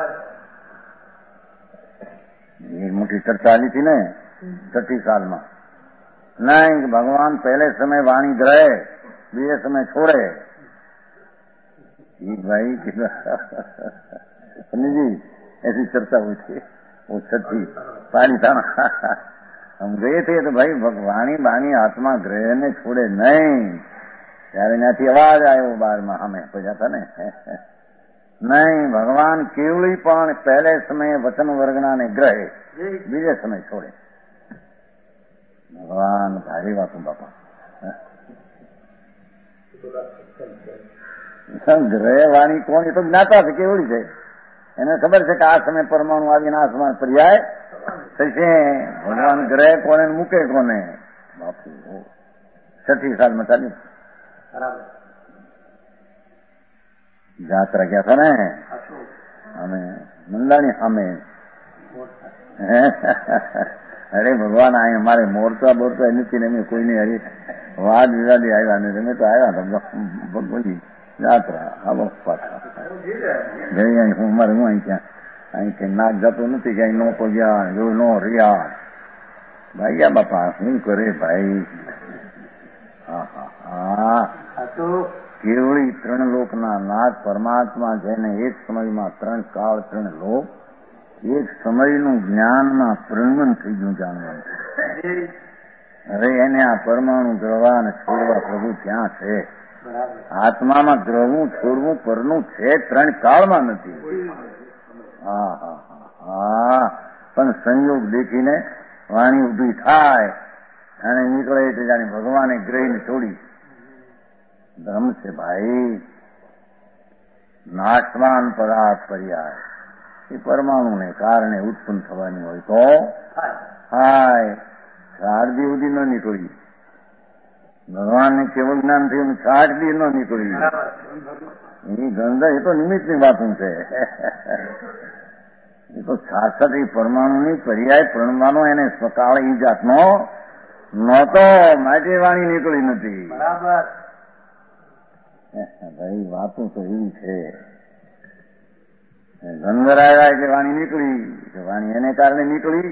એ મોટી ચર્ચા આવી હતી ને છઠ્ઠી સાલમાં. નહીં ભગવાન પહેલે સમય વાણી ગ્રહે બીજે સમય છોડે. भाई जी ऐसी चर्चा हुई थी वो छठी पानी था ना. हम गए थे तो भाई वाणी बाणी आत्मा ग्रह ने छोड़े नहीं. ત્યારે ત્યાંથી અવાજ આવ્યો બારમાં અમે પહોંચ્યા હતા ને. નહીં ભગવાન કેવળી પણ પહેલે સમયે વચન વર્ગના ને ગ્રહે બીજે સમય છોડે. ભગવાન ભારી વાતું બાપા. ગ્રહે વાણી કોણ એ તો જ્ઞાતા છે કેવડી છે. એને ખબર છે કે આ સમય પરમાણુ આવીને આ સમય પર્યાય થશે. ભગવાન ગ્રહે કોને મૂકે કોને બાપુ. છઠ્ઠી સાલમાં ચાલી જાત્રા ગયા હતા ને અમે મંદાણી સામે. અરે ભગવાન આ મારે મોરતા બોરતા નથી ને એમ કોઈને હરી વાદ વિવાદી આવ્યા ને અમે તો આવ્યા હતા ભગવતી જાત્રા આ પાછા જઈ અહીં હું મારે હું અહીં ત્યાં અહીં કઈ નાક જતો નથી કે અહીં નો પગ્યા જો નો રહ્યા. ભાઈ આ બાપા શું કરે ભાઈ. હા હા હા કેવળી ત્રણ લોકના નાથ પરમાત્મા જેને એક સમયમાં ત્રણ કાળ ત્રણ લોક એક સમયનું જ્ઞાનમાં પ્રણમન થઈ ગયું જાણવાનું. હવે એને આ પરમાણુ ગ્રહવા અને છોડવા પ્રભુ ક્યાં છે. આત્મામાં ગ્રહવું છોડવું પરનું છે, ત્રણ કાળમાં નથી. હા હા હા હા પણ સંયોગ દેખીને વાણી ઉભી થાય અને નીકળે એટલે જાણે ભગવાને ગ્રહીને છોડી. ધર્મ છે ભાઈ. નાશવાન પદાર્થ પર્યાય એ પરમાણુને કારણે ઉત્પન્ન થવાની હોય તો હાય સાત દી સુધી ન નીકળી. ભગવાનને કેવું જ્ઞાન થયું સાત દી ન નીકળી. એ ગંધ એ તો નિમિત્તની વાતું છે. એ તો શાસક એ પરમાણુની પર્યાય પ્રણવાનો એને સ્વકાળ એ જાતનો નહોતો માટે વાણી નીકળી નથી. ભાઈ વાતું તો એવી છે. ગંધર આવ્યા એટલે વાણી નીકળી. વાણી એને કારણે નીકળી.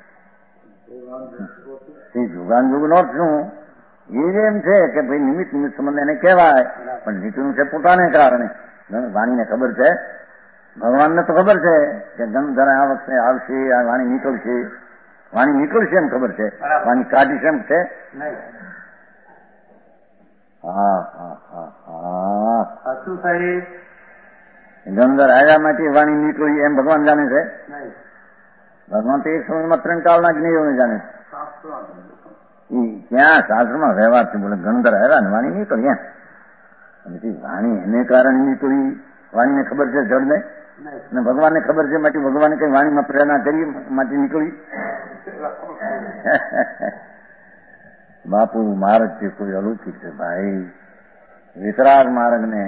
એ જુગાન જુગ નો શું એ એમ છે કે ભાઈ નિમિત્ત નિમિત્ત સંબંધ એને કહેવાય, પણ નીકળ્યું છે પોતાને કારણે. વાણીને ખબર છે, ભગવાનને તો ખબર છે કે ગંધર આ વખતે આવશે, આ વાણી નીકળશે. વાણી નીકળશે એમ ખબર છે, વાણી કાઢી એમ છે. હા હા હા હા શું સાહેબ ગંધર આવ્યા માંથી વાણી નીકળી એમ ભગવાન જાણે છે. ભગવાન તો એક સમયમાં ત્રણ કાળના જ્ઞેયોને જાણે છે. ક્યાં શાસ્ત્રમાં વ્યવહાર છે બોલે ગંધર આવ્યા ને વાણી નીકળી એમ. પછી વાણી એને કારણે નીકળી. વાણીને ખબર છે જળને ને ભગવાનને ખબર છે માટે ભગવાને કઈ વાણીમાં પ્રેરણા કરી માટે નીકળી. બાપુ માર્ગ છે કોઈ અલૌકિક છે ભાઈ. વિતરાગ માર્ગ ને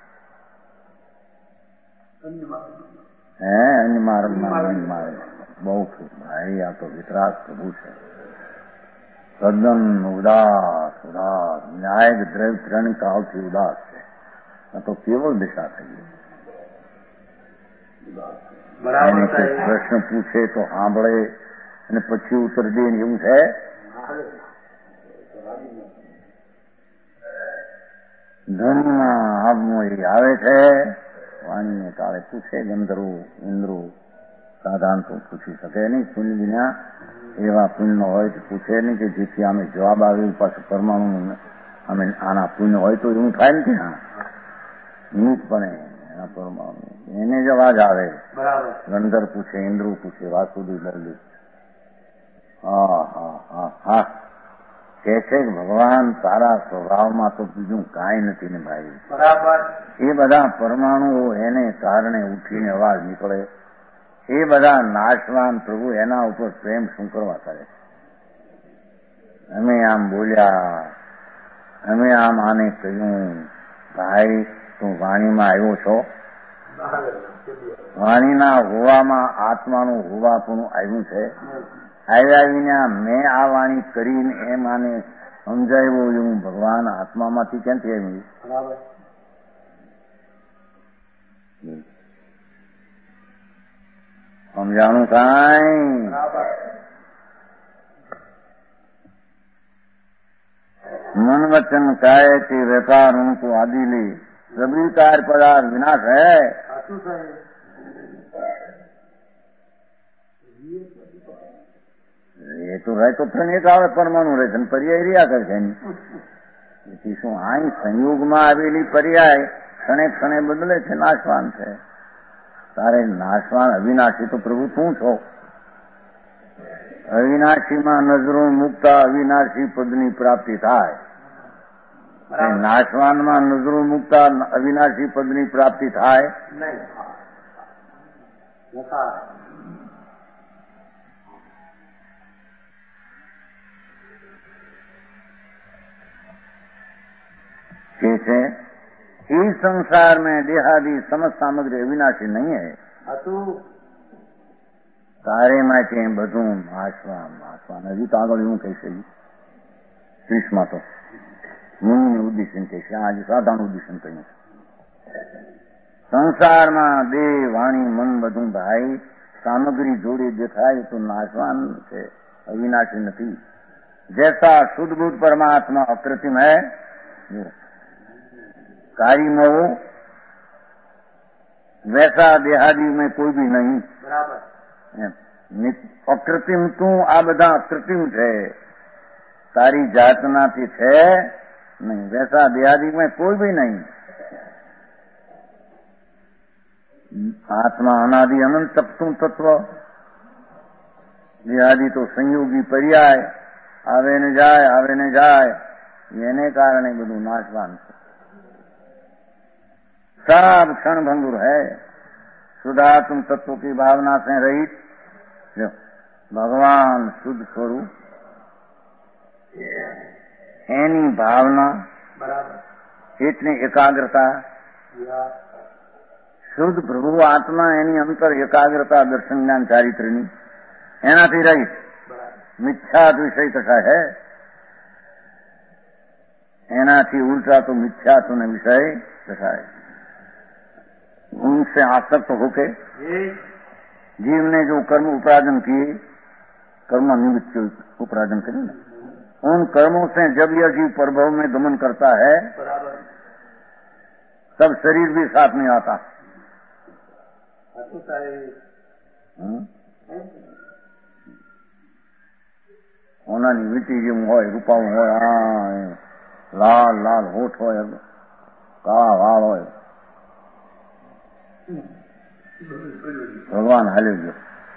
હે અન્ય માર્ગ માર્ગ બહુ ભાઈ. આ તો વિતરાગ પ્રભુ છે. તદ્દન ઉદાસ ઉદાસ ન્યાય દ્રવ્ય ત્રણ કાળથી ઉદાસ છે. આ તો કેવળ દિશા થઈ ગઈ. એને કોઈ પ્રશ્ન પૂછે તો સાંભળે અને પછી ઉત્તર દે એવું છે. ધનમાં આવવું એ આવે છે. વાણીને કાળે પૂછે ગંધર્વો ઇન્દ્રો સાધારણ તો પૂછી શકે નહીં. પુણ્ય વિના એવા પુણ્ય હોય તો પૂછે નહીં કે જેથી અમે જવાબ આવ્યું પાછું પરમાણુ અમે આના પુણ્ય હોય તો એવું થાય ને ત્યાં નિમિત્તપણે એના પરમાણુ એને જ અવાજ આવે. ગંધર પૂછે, ઇન્દ્રો પૂછે, વાસુદેવ બોલે. હા હા હા હા કે છે કે ભગવાન તારા સ્વભાવમાં તો બીજું કાંઈ નથી ને ભાઈ. બરાબર. એ બધા પરમાણુઓ એને કારણે ઉઠીને અવાજ નીકળે. એ બધા નાશવાન પ્રભુ એના ઉપર પ્રેમ શું કરવા કરે. અમે આમ બોલ્યા, અમે આમ આને કહ્યું ભાઈ તું વાણીમાં આવ્યો છો વાણીના હોવામાં આત્માનું હોવાપણું આવ્યું છે. આવ્યા વિના મેં આ વાણી કરીને એમ આને સમજાવ્યું એવું ભગવાન આત્મામાંથી ક્યાંથી આવ્યું? સમજાણું કાંઈ? मन वचन काय के व्यापार उनको आदि ले सभी कार्य पदार्थ विनाश है. ये तो है तो फिर एक આવે પરમાણુ રહે છે પર્યાય રહ્યા કરે છે એની શું આ સંયોગમાં આવેલી પર્યાય ક્ષણે ક્ષણે બદલે છે, નાશવાન છે. તારે નાશવાન અવિનાશી તો પ્રભુ તું છો. અવિનાશીમાં નજરો મૂકતા અવિનાશી પદની પ્રાપ્તિ થાય. નાશવાનમાં નજરો મૂકતા અવિનાશી પદની પ્રાપ્તિ થાય નહીં. कैसे इस संसार में देहादि समस्त सामग्री अविनाशी नहीं है. તારે માટે બધું નાશવાન નાશવાન. હજી તો આગળ એવું કહેશે ત્રીસમાં તો મુનિ ઉદ્દેશન કહેશે, આજે સાધારણ ઉદ્દેશન કહ્યું. સંસારમાં દેહ વાણી મન બધું ભાઈ સામગ્રી જોડે દેખાય તો નાશવાન છે, અવિનાશી નથી. जैसा शुद्ध बुद्ध परमात्मा अकृत्रिम है, कार्य में हो, वैसा देहादि में कोई भी नहीं. बराबर. અકૃત્રિમ તું આ બધા અકૃત્રિમ છે, તારી જાતનાથી છે નહીં. વૈસા દેહાદિ में कोई भी नहीं. આત્મા અનાદિ અનંત સપ્તું તત્વ, દેહાદિ તો સંયોગી પર્યાય, આવે ને જાય આવે ને જાય, એને કારણે બધું નાશવાન છે. सब क्षण भंगुर है. शुद्धात्म तत्व की भावना से रहित भगवान शुद्ध स्वरूप, एनी भावना इतनी एकाग्रता, शुद्ध प्रभु आत्मा एनी अंतर एकाग्रता दर्शन ज्ञान चारित्र्यनी एनाथी रहित मिथ्या विषय कथा है. एनाथी उल्टा तो मिथ्यात्व ने विषय कथा है. उनसे आसक्त होके जीव ने जो कर्म उपार्जन किए, कर्म निमित्त उपार्जन करे ना, उन कर्मों से जब यह जीव प्रभव में गमन करता है तब शरीर भी साथ में आता. હોનાની વીટી જેવું હોય, રૂપાવું હોય, લાલ લાલ હોઠ હોય, કાળા વાળ હોય. ભગવાન હાલ્યો ગયો.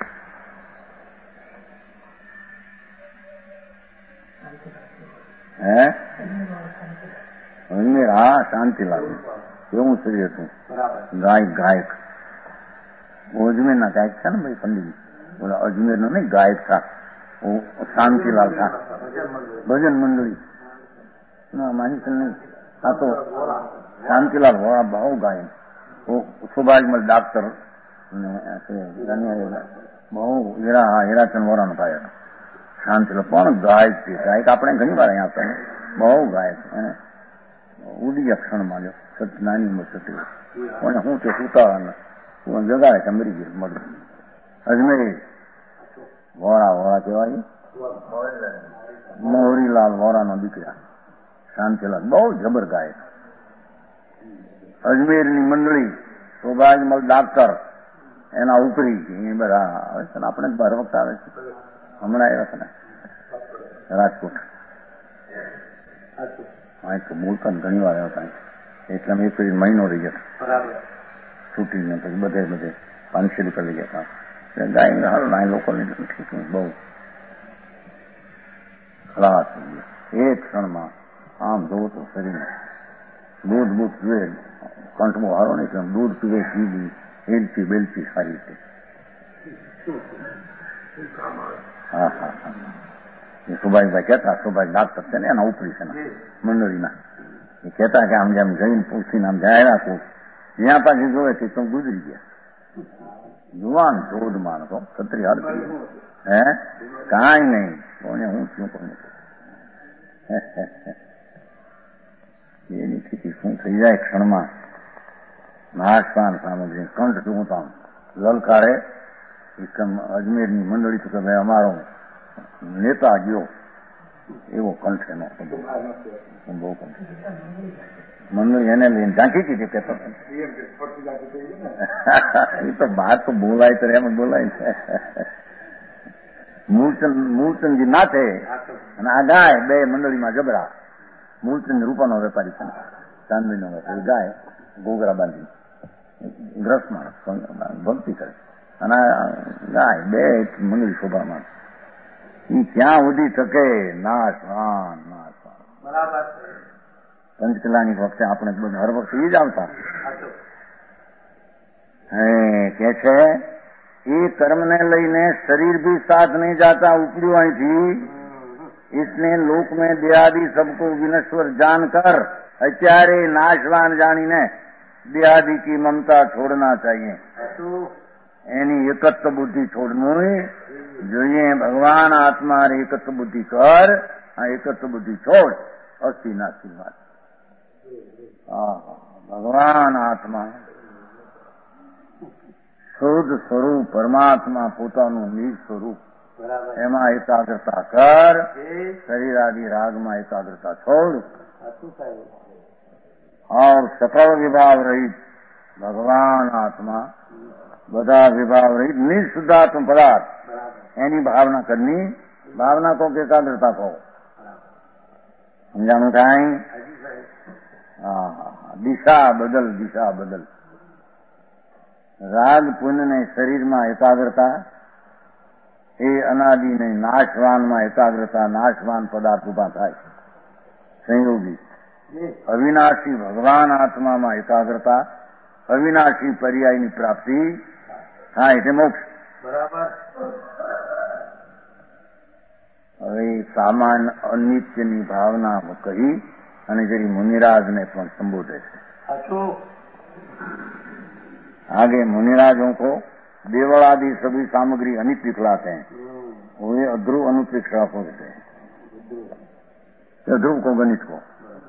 હે અજમેર? હા, શાંતિલાલ એવું શરીર હતું. ગાયક ગાયક અજમેર ના ગાયક था ना भाई पंडित, बोला अजमेर नो नहीं गायक था वो, शांतिलाल था. भजन मंडली ना मानिस नहीं था तो शांतिलाल वोरा बहु गायक. वो सुभाषमल डॉक्टर ने ऐसे बहु हीरा हीराचंद वोरा ने पाया. शांतिलाल પણ ગાયક છે. ગાયક આપણે ઘણી વાર અહીંયા આપતા બહુ ગાયક. એને ઉડી અક્ષણ માન્યો સત્યનાની મસ્તી અને હું તે સુતા હું જગાડે કે મરી ગયો મળ્યું. અજમેરી વોરા વોરા કહેવાય, મોહરીલાલ વોરાનો દીકરા શાંતિલાલ બહુ જબર ગાયક. અજમેરની મંડળી સૌભાગ્યમલ ડાક્ટર એના ઉપરી એ બધા આવે છે ને. આપણે દર વખત આવે છે, હમણાં આવ્યા છે ને રાજકોટ. અહીં તો બોલતા ઘણી વાર આવ્યા હતા, એટલે અમે એક મહિનો રહી ગયા છૂટીને. પછી બધે બધે પાંચસો રૂપિયા લઈ ગયા હતા. ગાય હાલ ના લોકોને બહુ ખલાસ થઈ ગયા એક ક્ષણમાં. આમ જોવો તો શરીર દૂધ બૂધ પીવે, કંઠમો હારો નહીં, દૂધ પીવે, પીવી હેલતી બેલતી સારી રીતે. હા હા હા એ સુભાષભાઈ કહેતા, સુભાષ ડાક્ટર છે ને એના ઉપરી છે ને મંડળીના, એ કહેતા કે આમ જેમ જઈને પૂછીને આમ જાય રાખવું ત્યાં પાછી જોવે કે તો ગુજરી ગયા. જુવાન ધોધ માણસો છત્રી હાલ હે કાંઈ નહીં કોને હું શું કોને એની સ્થિતિ શું થઈ જાય ક્ષણમાં નાશપાન સામગ્રી કંઠ ચૂંટામ લલકારે અજમેરની મંડળી તો કે ભાઈ અમારો નેતા ગયો એવો કંઠ એનો બહુ કંઠ મંડળી એને લઈને ઝાંકી દીધી કેતો એ તો બહાર તો બોલાય તો એમ બોલાય છે. મૂળચંદ મૂળચંદજી નાથે અને આ ગાય બે મંડળીમાં જબરા. મૂળચંદ રૂપાનો વેપારી છે, ચાંદીનો વેપારી. ગાય ગોગરા બાંધી ગ્રસમાં ભક્તિ કરે અને ગાય બે મંડળી શોભામાં. એ ક્યાં સુધી શકે? નાશવાન નાશવાન. બરાબર. પંચકલાની વખતે આપણે હર વખતે એ જ આવતા. હે કે છે એ કર્મને લઈને શરીર भी साथ नहीं जाता उपड़ियों અહીંથી इसने लोक में देहादि सबको विनश्वर जानकर અત્યારે નાશવાન જાણીને देहादि की ममता छोड़ना चाहिए. એની એકત્વ બુદ્ધિ છોડવું જોઈએ. ભગવાન આત્મા એકત્વ બુદ્ધિ કર. આ એકત્વ બુદ્ધિ છોડ અસ્થિ નાસ્તી વાત. ભગવાન આત્મા શુદ્ધ સ્વરૂપ પરમાત્મા પોતાનું નિજ સ્વરૂપ એમાં એકાગ્રતા કર. શરીર આદિ રાગમાં એકાગ્રતા છોડ और सकल विभाव रहित भगवान आत्मा બધા વિભાવ રહિત નિઃશુદ્ધાત્મ પદાર્થ એની ભાવના કરની. ભાવના કહો કે એકાગ્રતા કહો. સમજાણું કાંઈ? હા હા દિશા બદલ દિશા બદલ. રાગ પુણ્યને શરીરમાં એકાગ્રતા એ અનાદિ નહીં. નાશવાનમાં એકાગ્રતા નાશવાન પદાર્થ ઉભા થાય સંયોગી. અવિનાશી ભગવાન આત્મામાં એકાગ્રતા અવિનાશી પર્યાયની પ્રાપ્તિ થાય એટલે મોક્ષ. બરાબર. હવે સામાન્ય અનિત્યની ભાવના કહી અને જરી મુનિરાજને પણ સંબોધે છે. आगे मुनिराजों को देवल आदि सभी सामग्री अनित्य दिखलाते हैं. वे अध्रुव अनुपेक्षा को देते हैं. अध्रुव को गणित को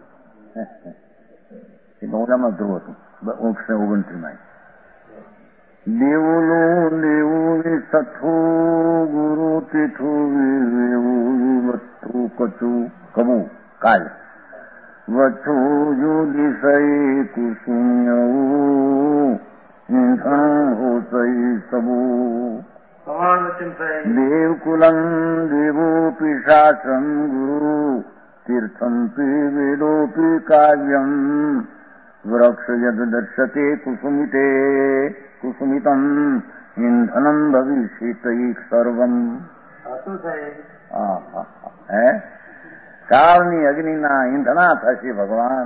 ગૌડામાં ધ્રુવ હતું ઓગણીસો ઓગણત્રીસ દેવુલો દેવું સથું ગુરુ તીઠું વથું કચું કબું કાલ વથું જુ દિશય કુસુમ્યવું હોસઈ સબુ દેવકુલમ દેવોપી શાસન ગુરુ તીર્થંપી વેદોપી કાવ્યમ વૃક્ષ યદ દર્શતે કુસુમિતે કુસુમિતમ ઇંધનમ ભવિષ્યત સર્વમ. હે કાળની અગ્નિના ઈંધણા થશે ભગવાન.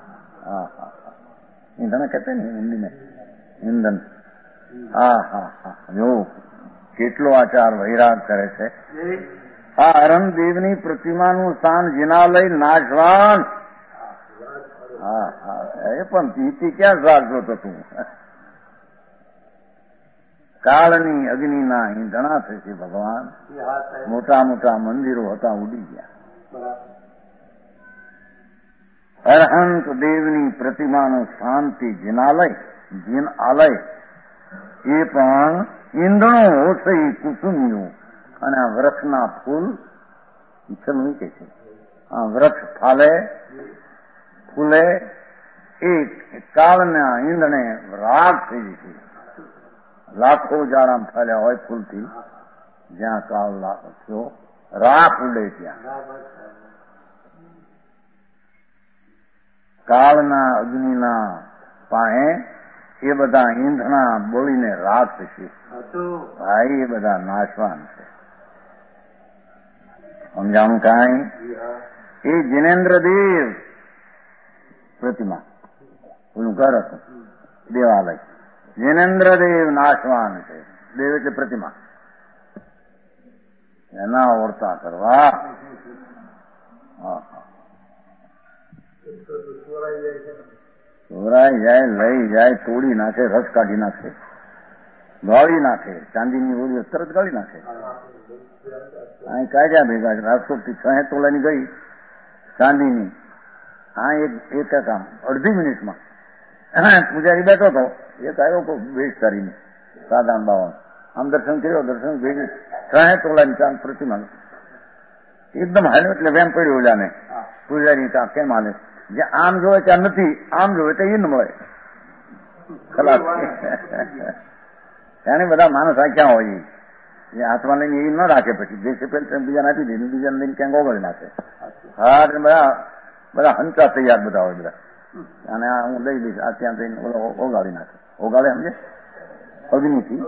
ઈંધણ કહેते ને હિન્દીમાં ઈંધન. હા હા હા જો કેટલો આચાર વૈરાગ કરે છે. આ અરણદેવની પ્રતિમાનું સ્થાન જિનાલય નાશવાન. હા હા એ પણ પીતી ક્યાં સારતો તું. કાળની અગ્નિના ઈંધણા થશે ભગવાન. મોટા મોટા મંદિરો હતા ઉડી ગયા. અરહંત દેવની પ્રતિમાનું શાંતિ જિનાલય જીન આલય એ પણ ઈંધણો હોસઈ કુસુમ્યું. અને આ વૃક્ષના ફૂલ ઈચ્છનું કે છે આ વૃક્ષ ફાલે ફૂલે એ કાળના ઈંધણે રાગ થઈ જશે. લાખો જાળામ ફાલ્યા હોય ફૂલથી જ્યાં કાળ થયો રાખ ઉડે ત્યાં કાળના અગ્નિના પાસે એ બધા ઈંધણા બળીને રાખ થશે. ભાઈ એ બધા નાશવાન છે. સમજાણું કાંઈ? એ જિનેન્દ્રદેવ પ્રતિમા એનું ઘર હતું દેવાલય. જિનેન્દ્રદેવ નાશવાન છે. દેવ એટલે પ્રતિમા. એના ઓળતા કરવા ચોરાઈ જાય, લઈ જાય, તોડી નાખે, રસ કાઢી નાખે, ગાળી નાખે, ચાંદીની ઓળીઓ તરત ગાળી નાખે. અહીં કાઢ્યા ભેગા રાજકોટથી છ તોલાની ગઈ ચાંદીની. હા એક એક કામ અડધી મિનિટમાં પૂજારી બેઠો હતો, એક આવ્યો કોઈ બેસ તારીની સાધારણ બાવન આમ દર્શન કર્યો, દર્શન ભેગી છ તોલાની ચાંદ પ્રતિમા એકદમ હાલ્યો એટલે વેમ પડ્યો ઓલાને. પૂજારી ત્યાં કેમ હાલે? જે આમ જોવે ત્યાં નથી, આમ જોવે તો એ ન મળે. ખલાસ એને બધા માણસ આ ક્યાં હોય એ હાથમાં લઈને એ ન રાખે, પછી જે પેલ બીજા નાખી દે, બીજા લઈને ક્યાંક ઓગળી નાખે. હા બધા બધા હંચા તૈયાર બધા હોય બધા. અને આ હું લઈ દઈશ, આ ત્યાં જઈને ઓલો ઓગાળી નાખે. ઓગાળે સમજે અગ્નિથી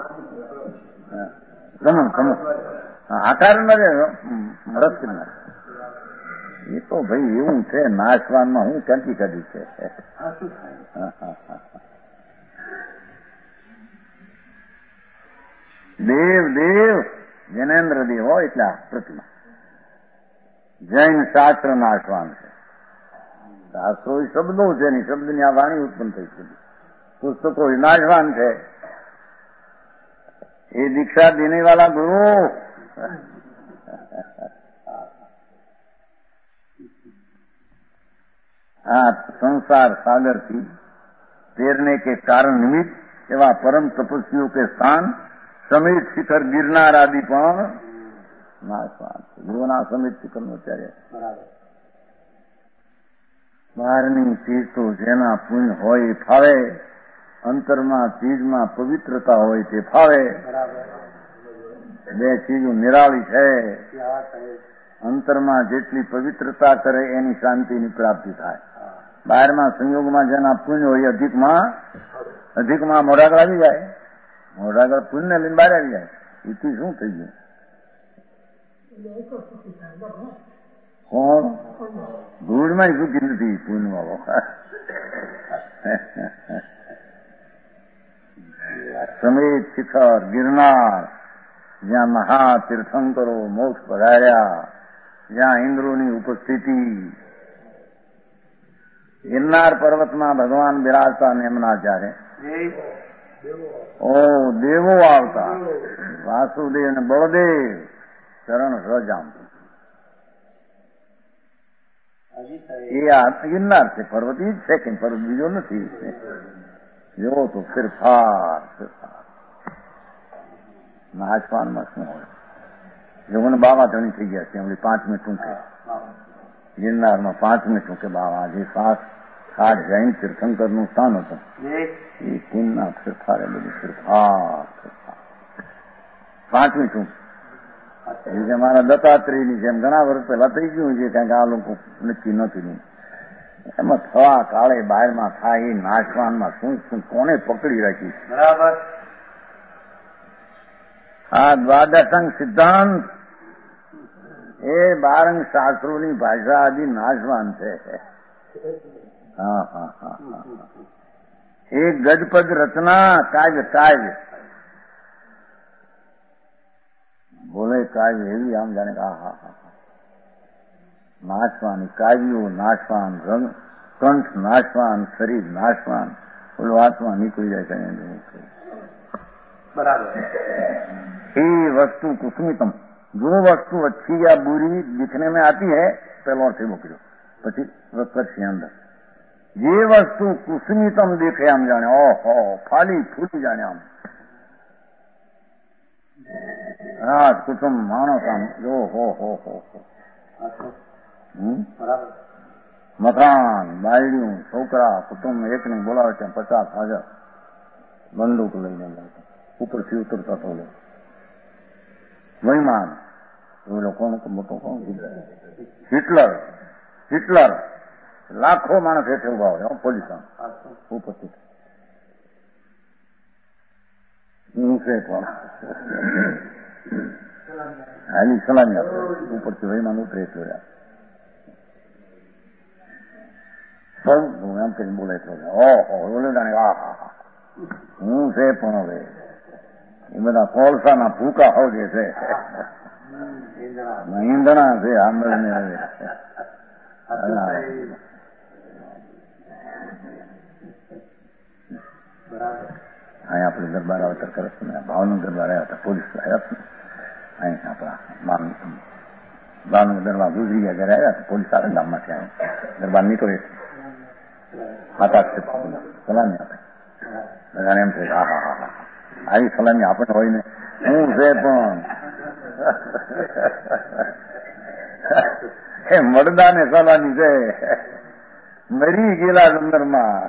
ગમન ગમન આકાર ન રહે, રસ કરી નાખે. એ તો ભાઈ એવું છે, નાશવાનમાં હું ક્યાંથી કાઢી છે. દેવ દેવ જૈનેન્દ્ર દેવ હોય એટલે આ પ્રતિમા જૈન શાસ્ત્ર નાશવાન છે. શાસ્ત્રો એ શબ્દો છે ને, શબ્દની આ વાણી ઉત્પન્ન થઈ છે. પુસ્તકો એ નાશવાન છે. એ દીક્ષા દેને વાલા ગુરુ આ સંસાર સાગરથી તैरने के कारण निमित्त એવા પરમ તપસ્વીઓ કે સ્થાન સમિત શિખર ગિરનાર આદિ પણ નાશવાન છે. ગુરુના સમિત શિખરનો અત્યારે બહારની ચીજ તો જેના પુણ્ય હોય એ ફાવે, અંતરમાં ચીજમાં પવિત્રતા હોય તે ફાવે. બે ચીજો નિરાળી છે. અંતરમાં જેટલી પવિત્રતા કરે એની શાંતિની પ્રાપ્તિ થાય. બહારમાં સંયોગમાં જેના પુણ્ય હોય અધિકમાં અધિકમાં મોઢાગળ આવી જાય, મોઢાગળ પુણ્ય લઈને બહાર આવી જાય. એથી શું થઈ ગયું? કોણ ધૂળમાં સુખી નથી પુણ્યવાળો. સમિત શિખર ગિરનાર જ્યાં મહાતીર્થંકરો મોક્ષ પધાર્યા, જ્યાં ઇન્દ્રોની ઉપસ્થિતિ, ગિરનાર પર્વતમાં ભગવાન બિરાજતા ને એમના જ્યારે ઓ દેવો આવતા, વાસુદેવ અને બળદેવ ચરણ રજામ. એ આ ગિરનાર છે, પર્વત જ છે કે પર્વત બીજો નથી. જો તો ફેરફાર ફેરફાર નાચવાનમાં શું હોય? જોગોને બાવા ધણી થઈ ગયા છે એમની પાંચમી ટૂંકે ગિરનારમાં પાંચમી ટૂંકે બાવા જે સાત સાત જૈન તીર્થંકર નું સ્થાન હતું. એ પુણ્યના ફેરફારે બધું ફેરફાર ફેરફાર પાંચમી ટૂંક. એ મારા દત્તાત્રેયની જેમ ઘણા વર્ષ પહેલા થઈ ગયું છે, કારણ કે આ લોકો નક્કી નથી. એમાં થવા કાળે બહારમાં થાય એ નાશવાનમાં શું શું કોને પકડી રાખી? બરાબર. આ દ્વાદશંગ સિદ્ધાંત એ બારંગ શાસ્ત્રોની ભાષા આદિ નાશવાન છે. હા હા હા હા એક ગજપદ રચના કાવ્ય કાવ્ય બોલે કાવ્ય એવી આમ જાણે હા હા હા નાશવાન કાવ્યો નાશવાન, રંગ કંઠ નાશવાન, શરીર નાશવાન, ઓલો આત્મા નીકળી જાય છે. बराबर. ये वस्तु कुसुमितम, जो वस्तु अच्छी या बुरी दिखने में आती है पहले से मुकलो પછી વક્ર અંદર જે વસ્તુ કુસુમિતમ દેખે આમ જાણે ઓહો ખાલી ફૂટી જાણે આમ રાજ કુટુંબ માણસ આમ જો હો હો હો મકાન બાયડીયું છોકરા કુટુંબ એકને બોલાવે છે પચાસ હાજર બંદૂક લઈને ઉપરથી ઉતરતા તો વૈમાન એ લોકોનો મોટો કોણ હિટલર હિટલર લાખો માણસ હેઠે ઉભા હોય પોલીસ ઉપરથી ઊંચે પણ હાલી સલામી આપે ઉપરથી વૈમાન ઉતરે એટલો સૌ એમ કરીને બોલે એટલો ઓહો બોલે જાણે આ હા હા હું છે પણ હવે એ બધા કોલસાના ભૂકા હોવ જે છે ઈંધણા છે આંબળને હવે અહીં આપણે દરબાર અવતર કરે છે ને, ભાવનગર દરબાર આવ્યા હતા, પોલીસ આવ્યા છે ને, અહીં આપણા ભાવનગર દરબાર ગુજરી ગયા જયારે આવ્યા હતા, પોલીસ આવે ગામમાંથી અહીં દરબાર નીકળે છે, હાથ સલામી આપે, બધાને એમ છે હા હા હા હા આવી સલામી આપણને હોય ને હું છે પણ એ મરદાને સલામી છે, મરી ગયેલા અંદરમાં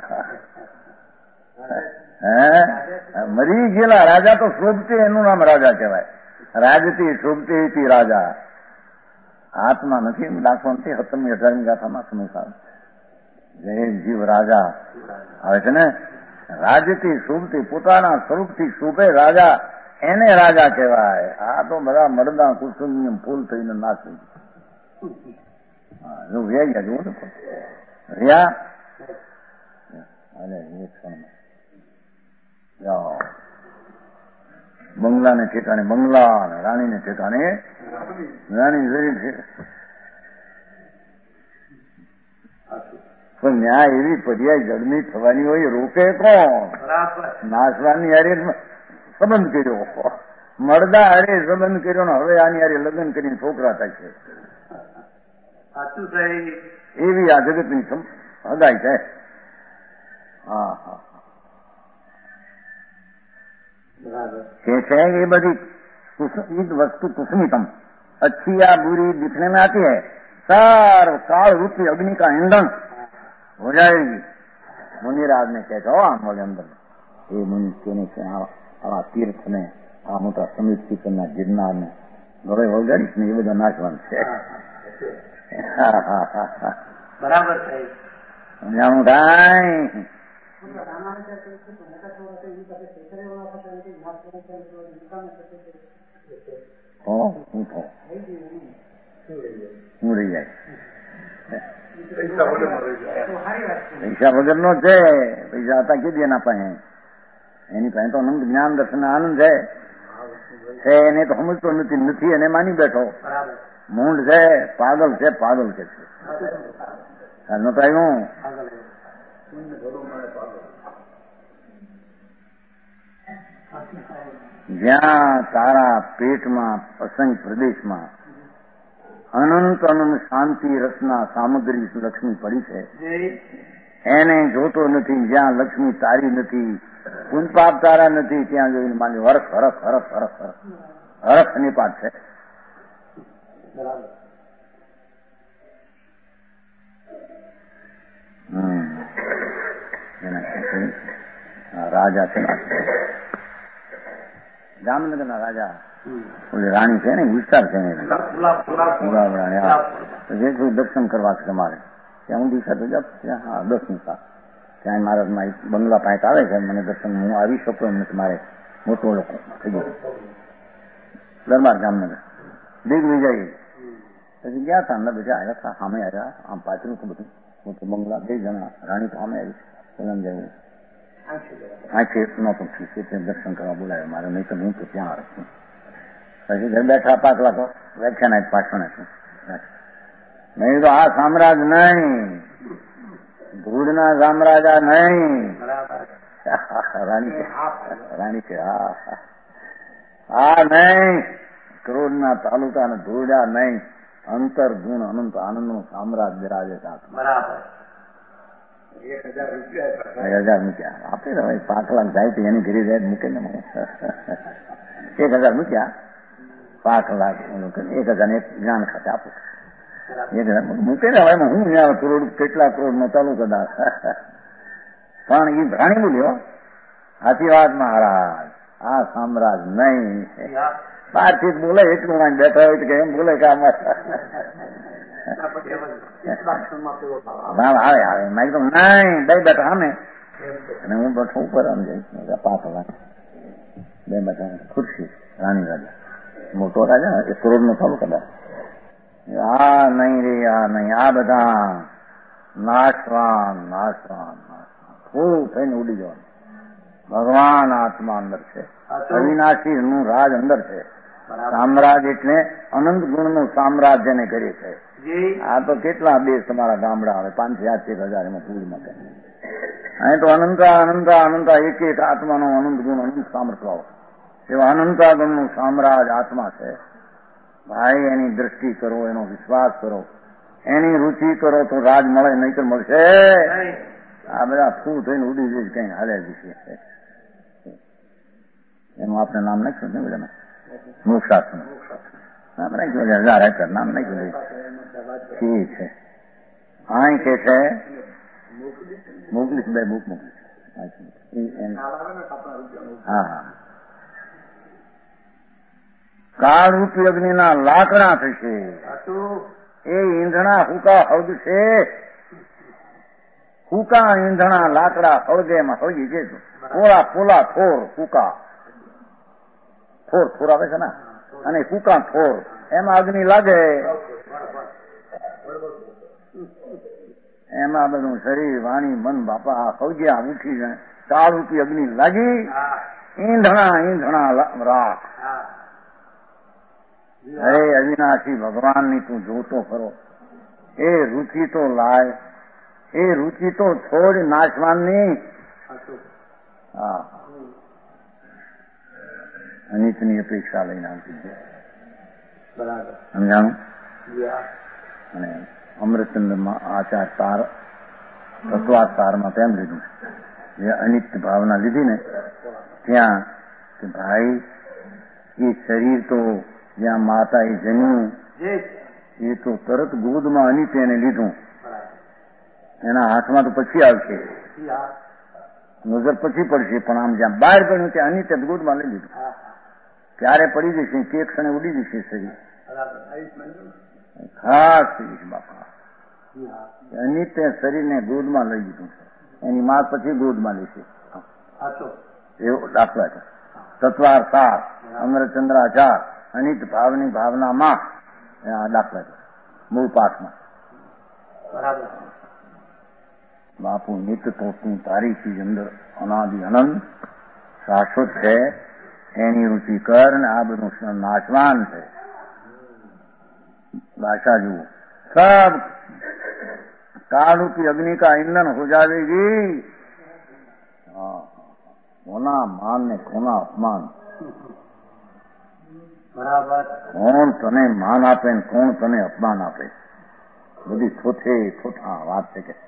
હે મરી ગયેલા રાજા તો શોભતી, એનું નામ રાજા કહેવાય. રાજતી શોભતી રાજા, આત્મા નથી દાખવા નથી. સત્તરમી અઢારમી ગાથામાં સમયસાર જય જીવ રાજા આવે છે ને, રાજતી શોભતી, પોતાના સ્વરૂપથી શોભે રાજા, એને રાજા કહેવાય. આ તો બધા મરદા કુસુમ ફૂલ થઈને નાખી જો વ્યાઈ ગયા જુઓ ને રહ્યા અરે એક ક્ષણ જાઓ બંગલાને ઠેકાણે બંગલા અને રાણીને ઠેકાણે રાણી જરી છે. પણ ન્યાય એવી પર્યાય જડમી થવાની હોય, રોકે કોણ? નાસવાની હારે સંબંધ કર્યો, મરદા હારે સંબંધ કર્યો ને હવે આની હારે લગ્ન કરીને છોકરા થાય છે. એવી આ જગતની હદાય છે. હા હા કે છે ये बड़ी वस्तु कुसुमितम अच्छी या बुरी दिखने में आती है, सार काल रूपी अग्नि का ईंधन हो जाएगी. मुनिराज ने कहता हो आम वाले अंदर ये मनुष्य ने आवा तीर्थ ने આ મોટા સમિત શિખરના ગિરનાર ને ગળે વગાડીશ ને એ બધા નાશવાન છે. હા હા હા હા બરાબર સમજાણું થાય. હું રહી જાય પૈસા વગર નો છે, પૈસા હતા કે એના પાસે, એની પાસે તો અનંત જ્ઞાન દર્શન આનંદ છે, એને તો સમજતો નથી, નથી એને માની બેઠો. મૂંઢ છે, પાગલ છે, પાગલ કે છે નતો આવ્યું. જ્યાં તારા પેટમાં અસંખ્ય પ્રદેશમાં અનંત અનંત શાંતિ રસના સામગ્રી લક્ષ્મી પડી છે, એને જોતો નથી. જ્યાં લક્ષ્મી તારી નથી, પુંજપાપ તારા નથી, ત્યાં જોઈને માની હરખ હરખ હરખ હરખ હરખ હરખ નિપાત છે. હમ રાજા છે જામનગરના રાજા, ઓલી રાણી છે ને વિસ્તાર છે ને દર્શન કરવા છે તમારે ત્યાં ઊંધી સાથે જાવ ત્યાં હા દસ નિશા ત્યાં મારા મારી બંગલા પાસે આવે છે, મને દર્શન હું આવી શકું એમ નથી, મારે મોટો લોકો થઈ ગયો દરબાર જામનગર દિગ્વિજય. પછી ગયા હતા અંદર બધા આવ્યા હતા, સામે આવ્યા આમ પાછળ તો બધું મોટું બંગલા, બે જણા રાણી તો સામે આવી સલમ જવું આંખે નહોતું થયું, દર્શન કરવા બોલાવ્યો મારે, નહીં તો હું તો ત્યાં છું. પછી ઘર બેઠા પાંચ લાખ વ્યાખ્યાન આપ પાછળ છું. નહીં તો આ સામ્રાજ નહીં, ધૂળના સામ્રાજા નહીં. રાણી રાણી કે હા હા નહીં, ક્રોધના તાલુકા ધૂળા નહીં, અંતર ગુણ અનંત આનંદનું સામ્રાજ્ય બિરાજે છે. બરાબર એક હજાર રૂપિયા મૂક્યા આપે ને પાંચ લાખ જાય તો એની ઘરે જાય મૂકે ને એક હજાર મૂક્યા પાંચ લાખ એક હજાર એક જ્ઞાન ખાતે આપો એક હજાર મૂકે ને હવે હું જ્યાં કરોડ કેટલા કરોડ નો ચાલુ કદાચ પણ એ રાણી બોલ્યો સાચી વાત મહારાજ, આ સામ્રાજ નહીં. બહારથી જ બોલે એટલું વાંચ બેઠા હોય કે એમ બોલે કે આમાં આવે આવે મેં કીધું નહીં બે બેઠા અમે અને હું બેઠો ઉપર આમ જઈશ પાંચ લાખ બે બેઠા ખુરશી રાણી રાજા મોટો રાજા એક કરોડ નો ચાલુ કદાચ. આ નહીં રે આ નહીં, આ બધા નાશવાન નાશવાન નાશવાન ફૂલ થઈને ઉડી જવાનું. ભગવાન આત્મા અંદર છે, અવિનાશી નું રાજ અંદર છે, સામ્રાજ્ય એટલે અનંત ગુણનું સામ્રાજ્યને કરે છે. આ તો કેટલા દેશ તમારા ગામડા આવે પાંચ આઠ એક હજાર એમાં પૂરી માટે અહીં તો અનંતા અનંતા અનંતા એક એક આત્માનો અનંત ગુણ અનંત સામર્થ્ય એવા અનંતા ગુણનું સામ્રાજ્ય આત્મા છે. ભાઈ એની દ્રષ્ટિ કરો, એનો વિશ્વાસ કરો, એની રુચિ કરો તો રાજ મળે, નહીતર મળશે આ બધા ફૂ થઈને ઉડી જઈ કઈ હાલે જશે. એનું આપણે નામ નાખ્યું ને બધાને મોક્ષાસન નામ નાખ્યું હજાર એકર નામ નાખ્યું ઠીક છે. અહીં કે છે મોકલીશ બે બુક મોકલીશ. હા હા કાળરૂપી અગ્નિના લાકડા થશે એ ઈંધણા હુકા હળગશે. હુકા ઈંધણા લાકડા હળગે એમાં હળગી જશે. થોડા ફોલા થોર હુકા થોર થોર આવે છે ને અને હુકા થોર એમાં અગ્નિ લાગે એમાં બધું શરીર વાણી મન બાપા હળગ્યા ઉઠી જાય. કાળરૂપી અગ્નિ લાગી ઈંધણા ઈંધણા રાખ. અરે અવિનાશી ભગવાનની તું જોતો ખરો એ રુચિ તો લાય, એ રુચિ તો છોડ નાશવાનની. હા અનિતની અપેક્ષા લઈને આવતી છે સમજાણું. અને અમૃતચંદ્ર આચાર તાર તત્વાત તારમાં તેમ લીધું જે અનિત્ય ભાવના લીધી ને ત્યાં કે ભાઈ એ શરીર તો જ્યાં માતા એ જન્યું એ તો તરત ગોદમાં અનિત્ય એને લીધું. એના હાથમાં તો પછી આવશે, નજર પછી પડશે, પણ આમ જ્યાં બહાર પડ્યું ત્યાં અનિત્ય ગોદમાં લઈ લીધું. ક્યારે પડી જશે તે ક્ષણે ઉડી જશે શરીર. ખાસ બાપા અનિત્ય શરીરને ગોદમાં લઈ લીધું છે. એની માં પછી ગોદમાં લેશે એવો દાખલા છે. તત્વાર સાર અમરચંદ્રાચાર અનિત ભાવની ભાવનામાં આ દાખલા છે મૂળ પાઠમાં. બાપુ નિત તો તું તારી ચીજ અંદર અનાદિ અનંત શાશ્વત છે એની રુચિ કર ને આ બધું નાશવાન છે. भाषा जू सब कालरूपी अग्नि का ईंधन हो जाएगी. होना मान ने खोना अपमान. बराबर कौन तने मान आपे ने कौन तने अपमान आपे बधी थोथे थोथा વાત છે કે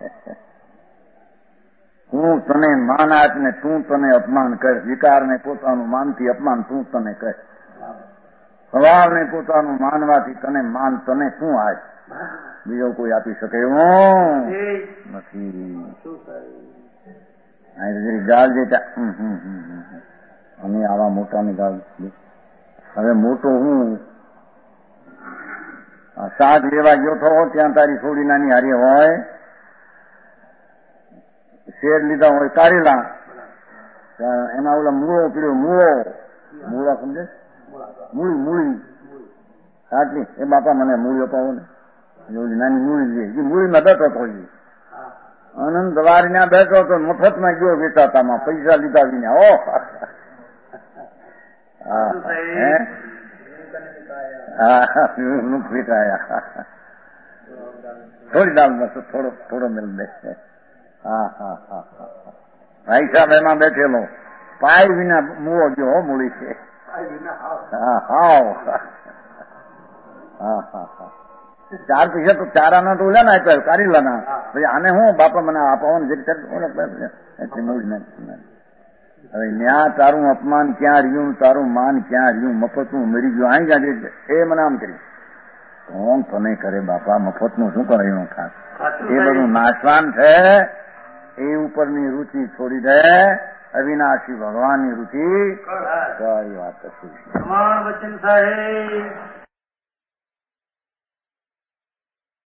હું તને માન આપ ને તું તને અપમાન કર. વિકાર ને પોતાનું માનથી અપમાન તું તને કર. સ્વભાવને પોતાનું માનવાથી તને માન તને શું આજ બીજો કોઈ આપી શકે એવું નથી. ગાળ જે અમે આવા મોટાની ગાળ. હવે મોટો હું શાક લેવા ગયો તો ત્યાં તારી થોડી નાની હારી હોય, શેર લીધા હોય કારેલા, એમાં ઓલા મૂળો પીડ્યો મૂળો મૂળા સમજે મૂળી મૂળી આટલી એ બાપા મને મૂળી અપાવો ને નાની મૂળી છે એ મૂળીમાં બેઠો હતો. અનંત વારી ના બેઠો હતો મફતમાં ગયો વેચાતામાં પૈસા લીધા વિના. ઓ મુખ વેચાયા થોડી દાલ બસ થોડો થોડો મિલ દે. હા હા હા હા ભાઈ સાહેબ એમાં બેઠેલો પાય વિના મૂળો ગયો હો મૂળી છે. હા હા હા હા હા ચાર પૈસા તો ચારાના તો ઓલા ના આપ્યા કારેલાના. પછી આને હું બાપા મને આપાવાનું જે મૂળ. હવે ન્યા તારું અપમાન ક્યાં રહ્યું, તારું માન ક્યાં રહ્યું, મફતનું મરી ગયું અહીં જાજે એ મને આમ કર્યું. કોણ તને કરે બાપા મફતનું શું કરે એનું ખાસ એ બધું નાશવાન છે. એ ઉપરની રુચિ છોડી દે અવિનાશી ભગવાનની રુચિ. સારી વાત છે.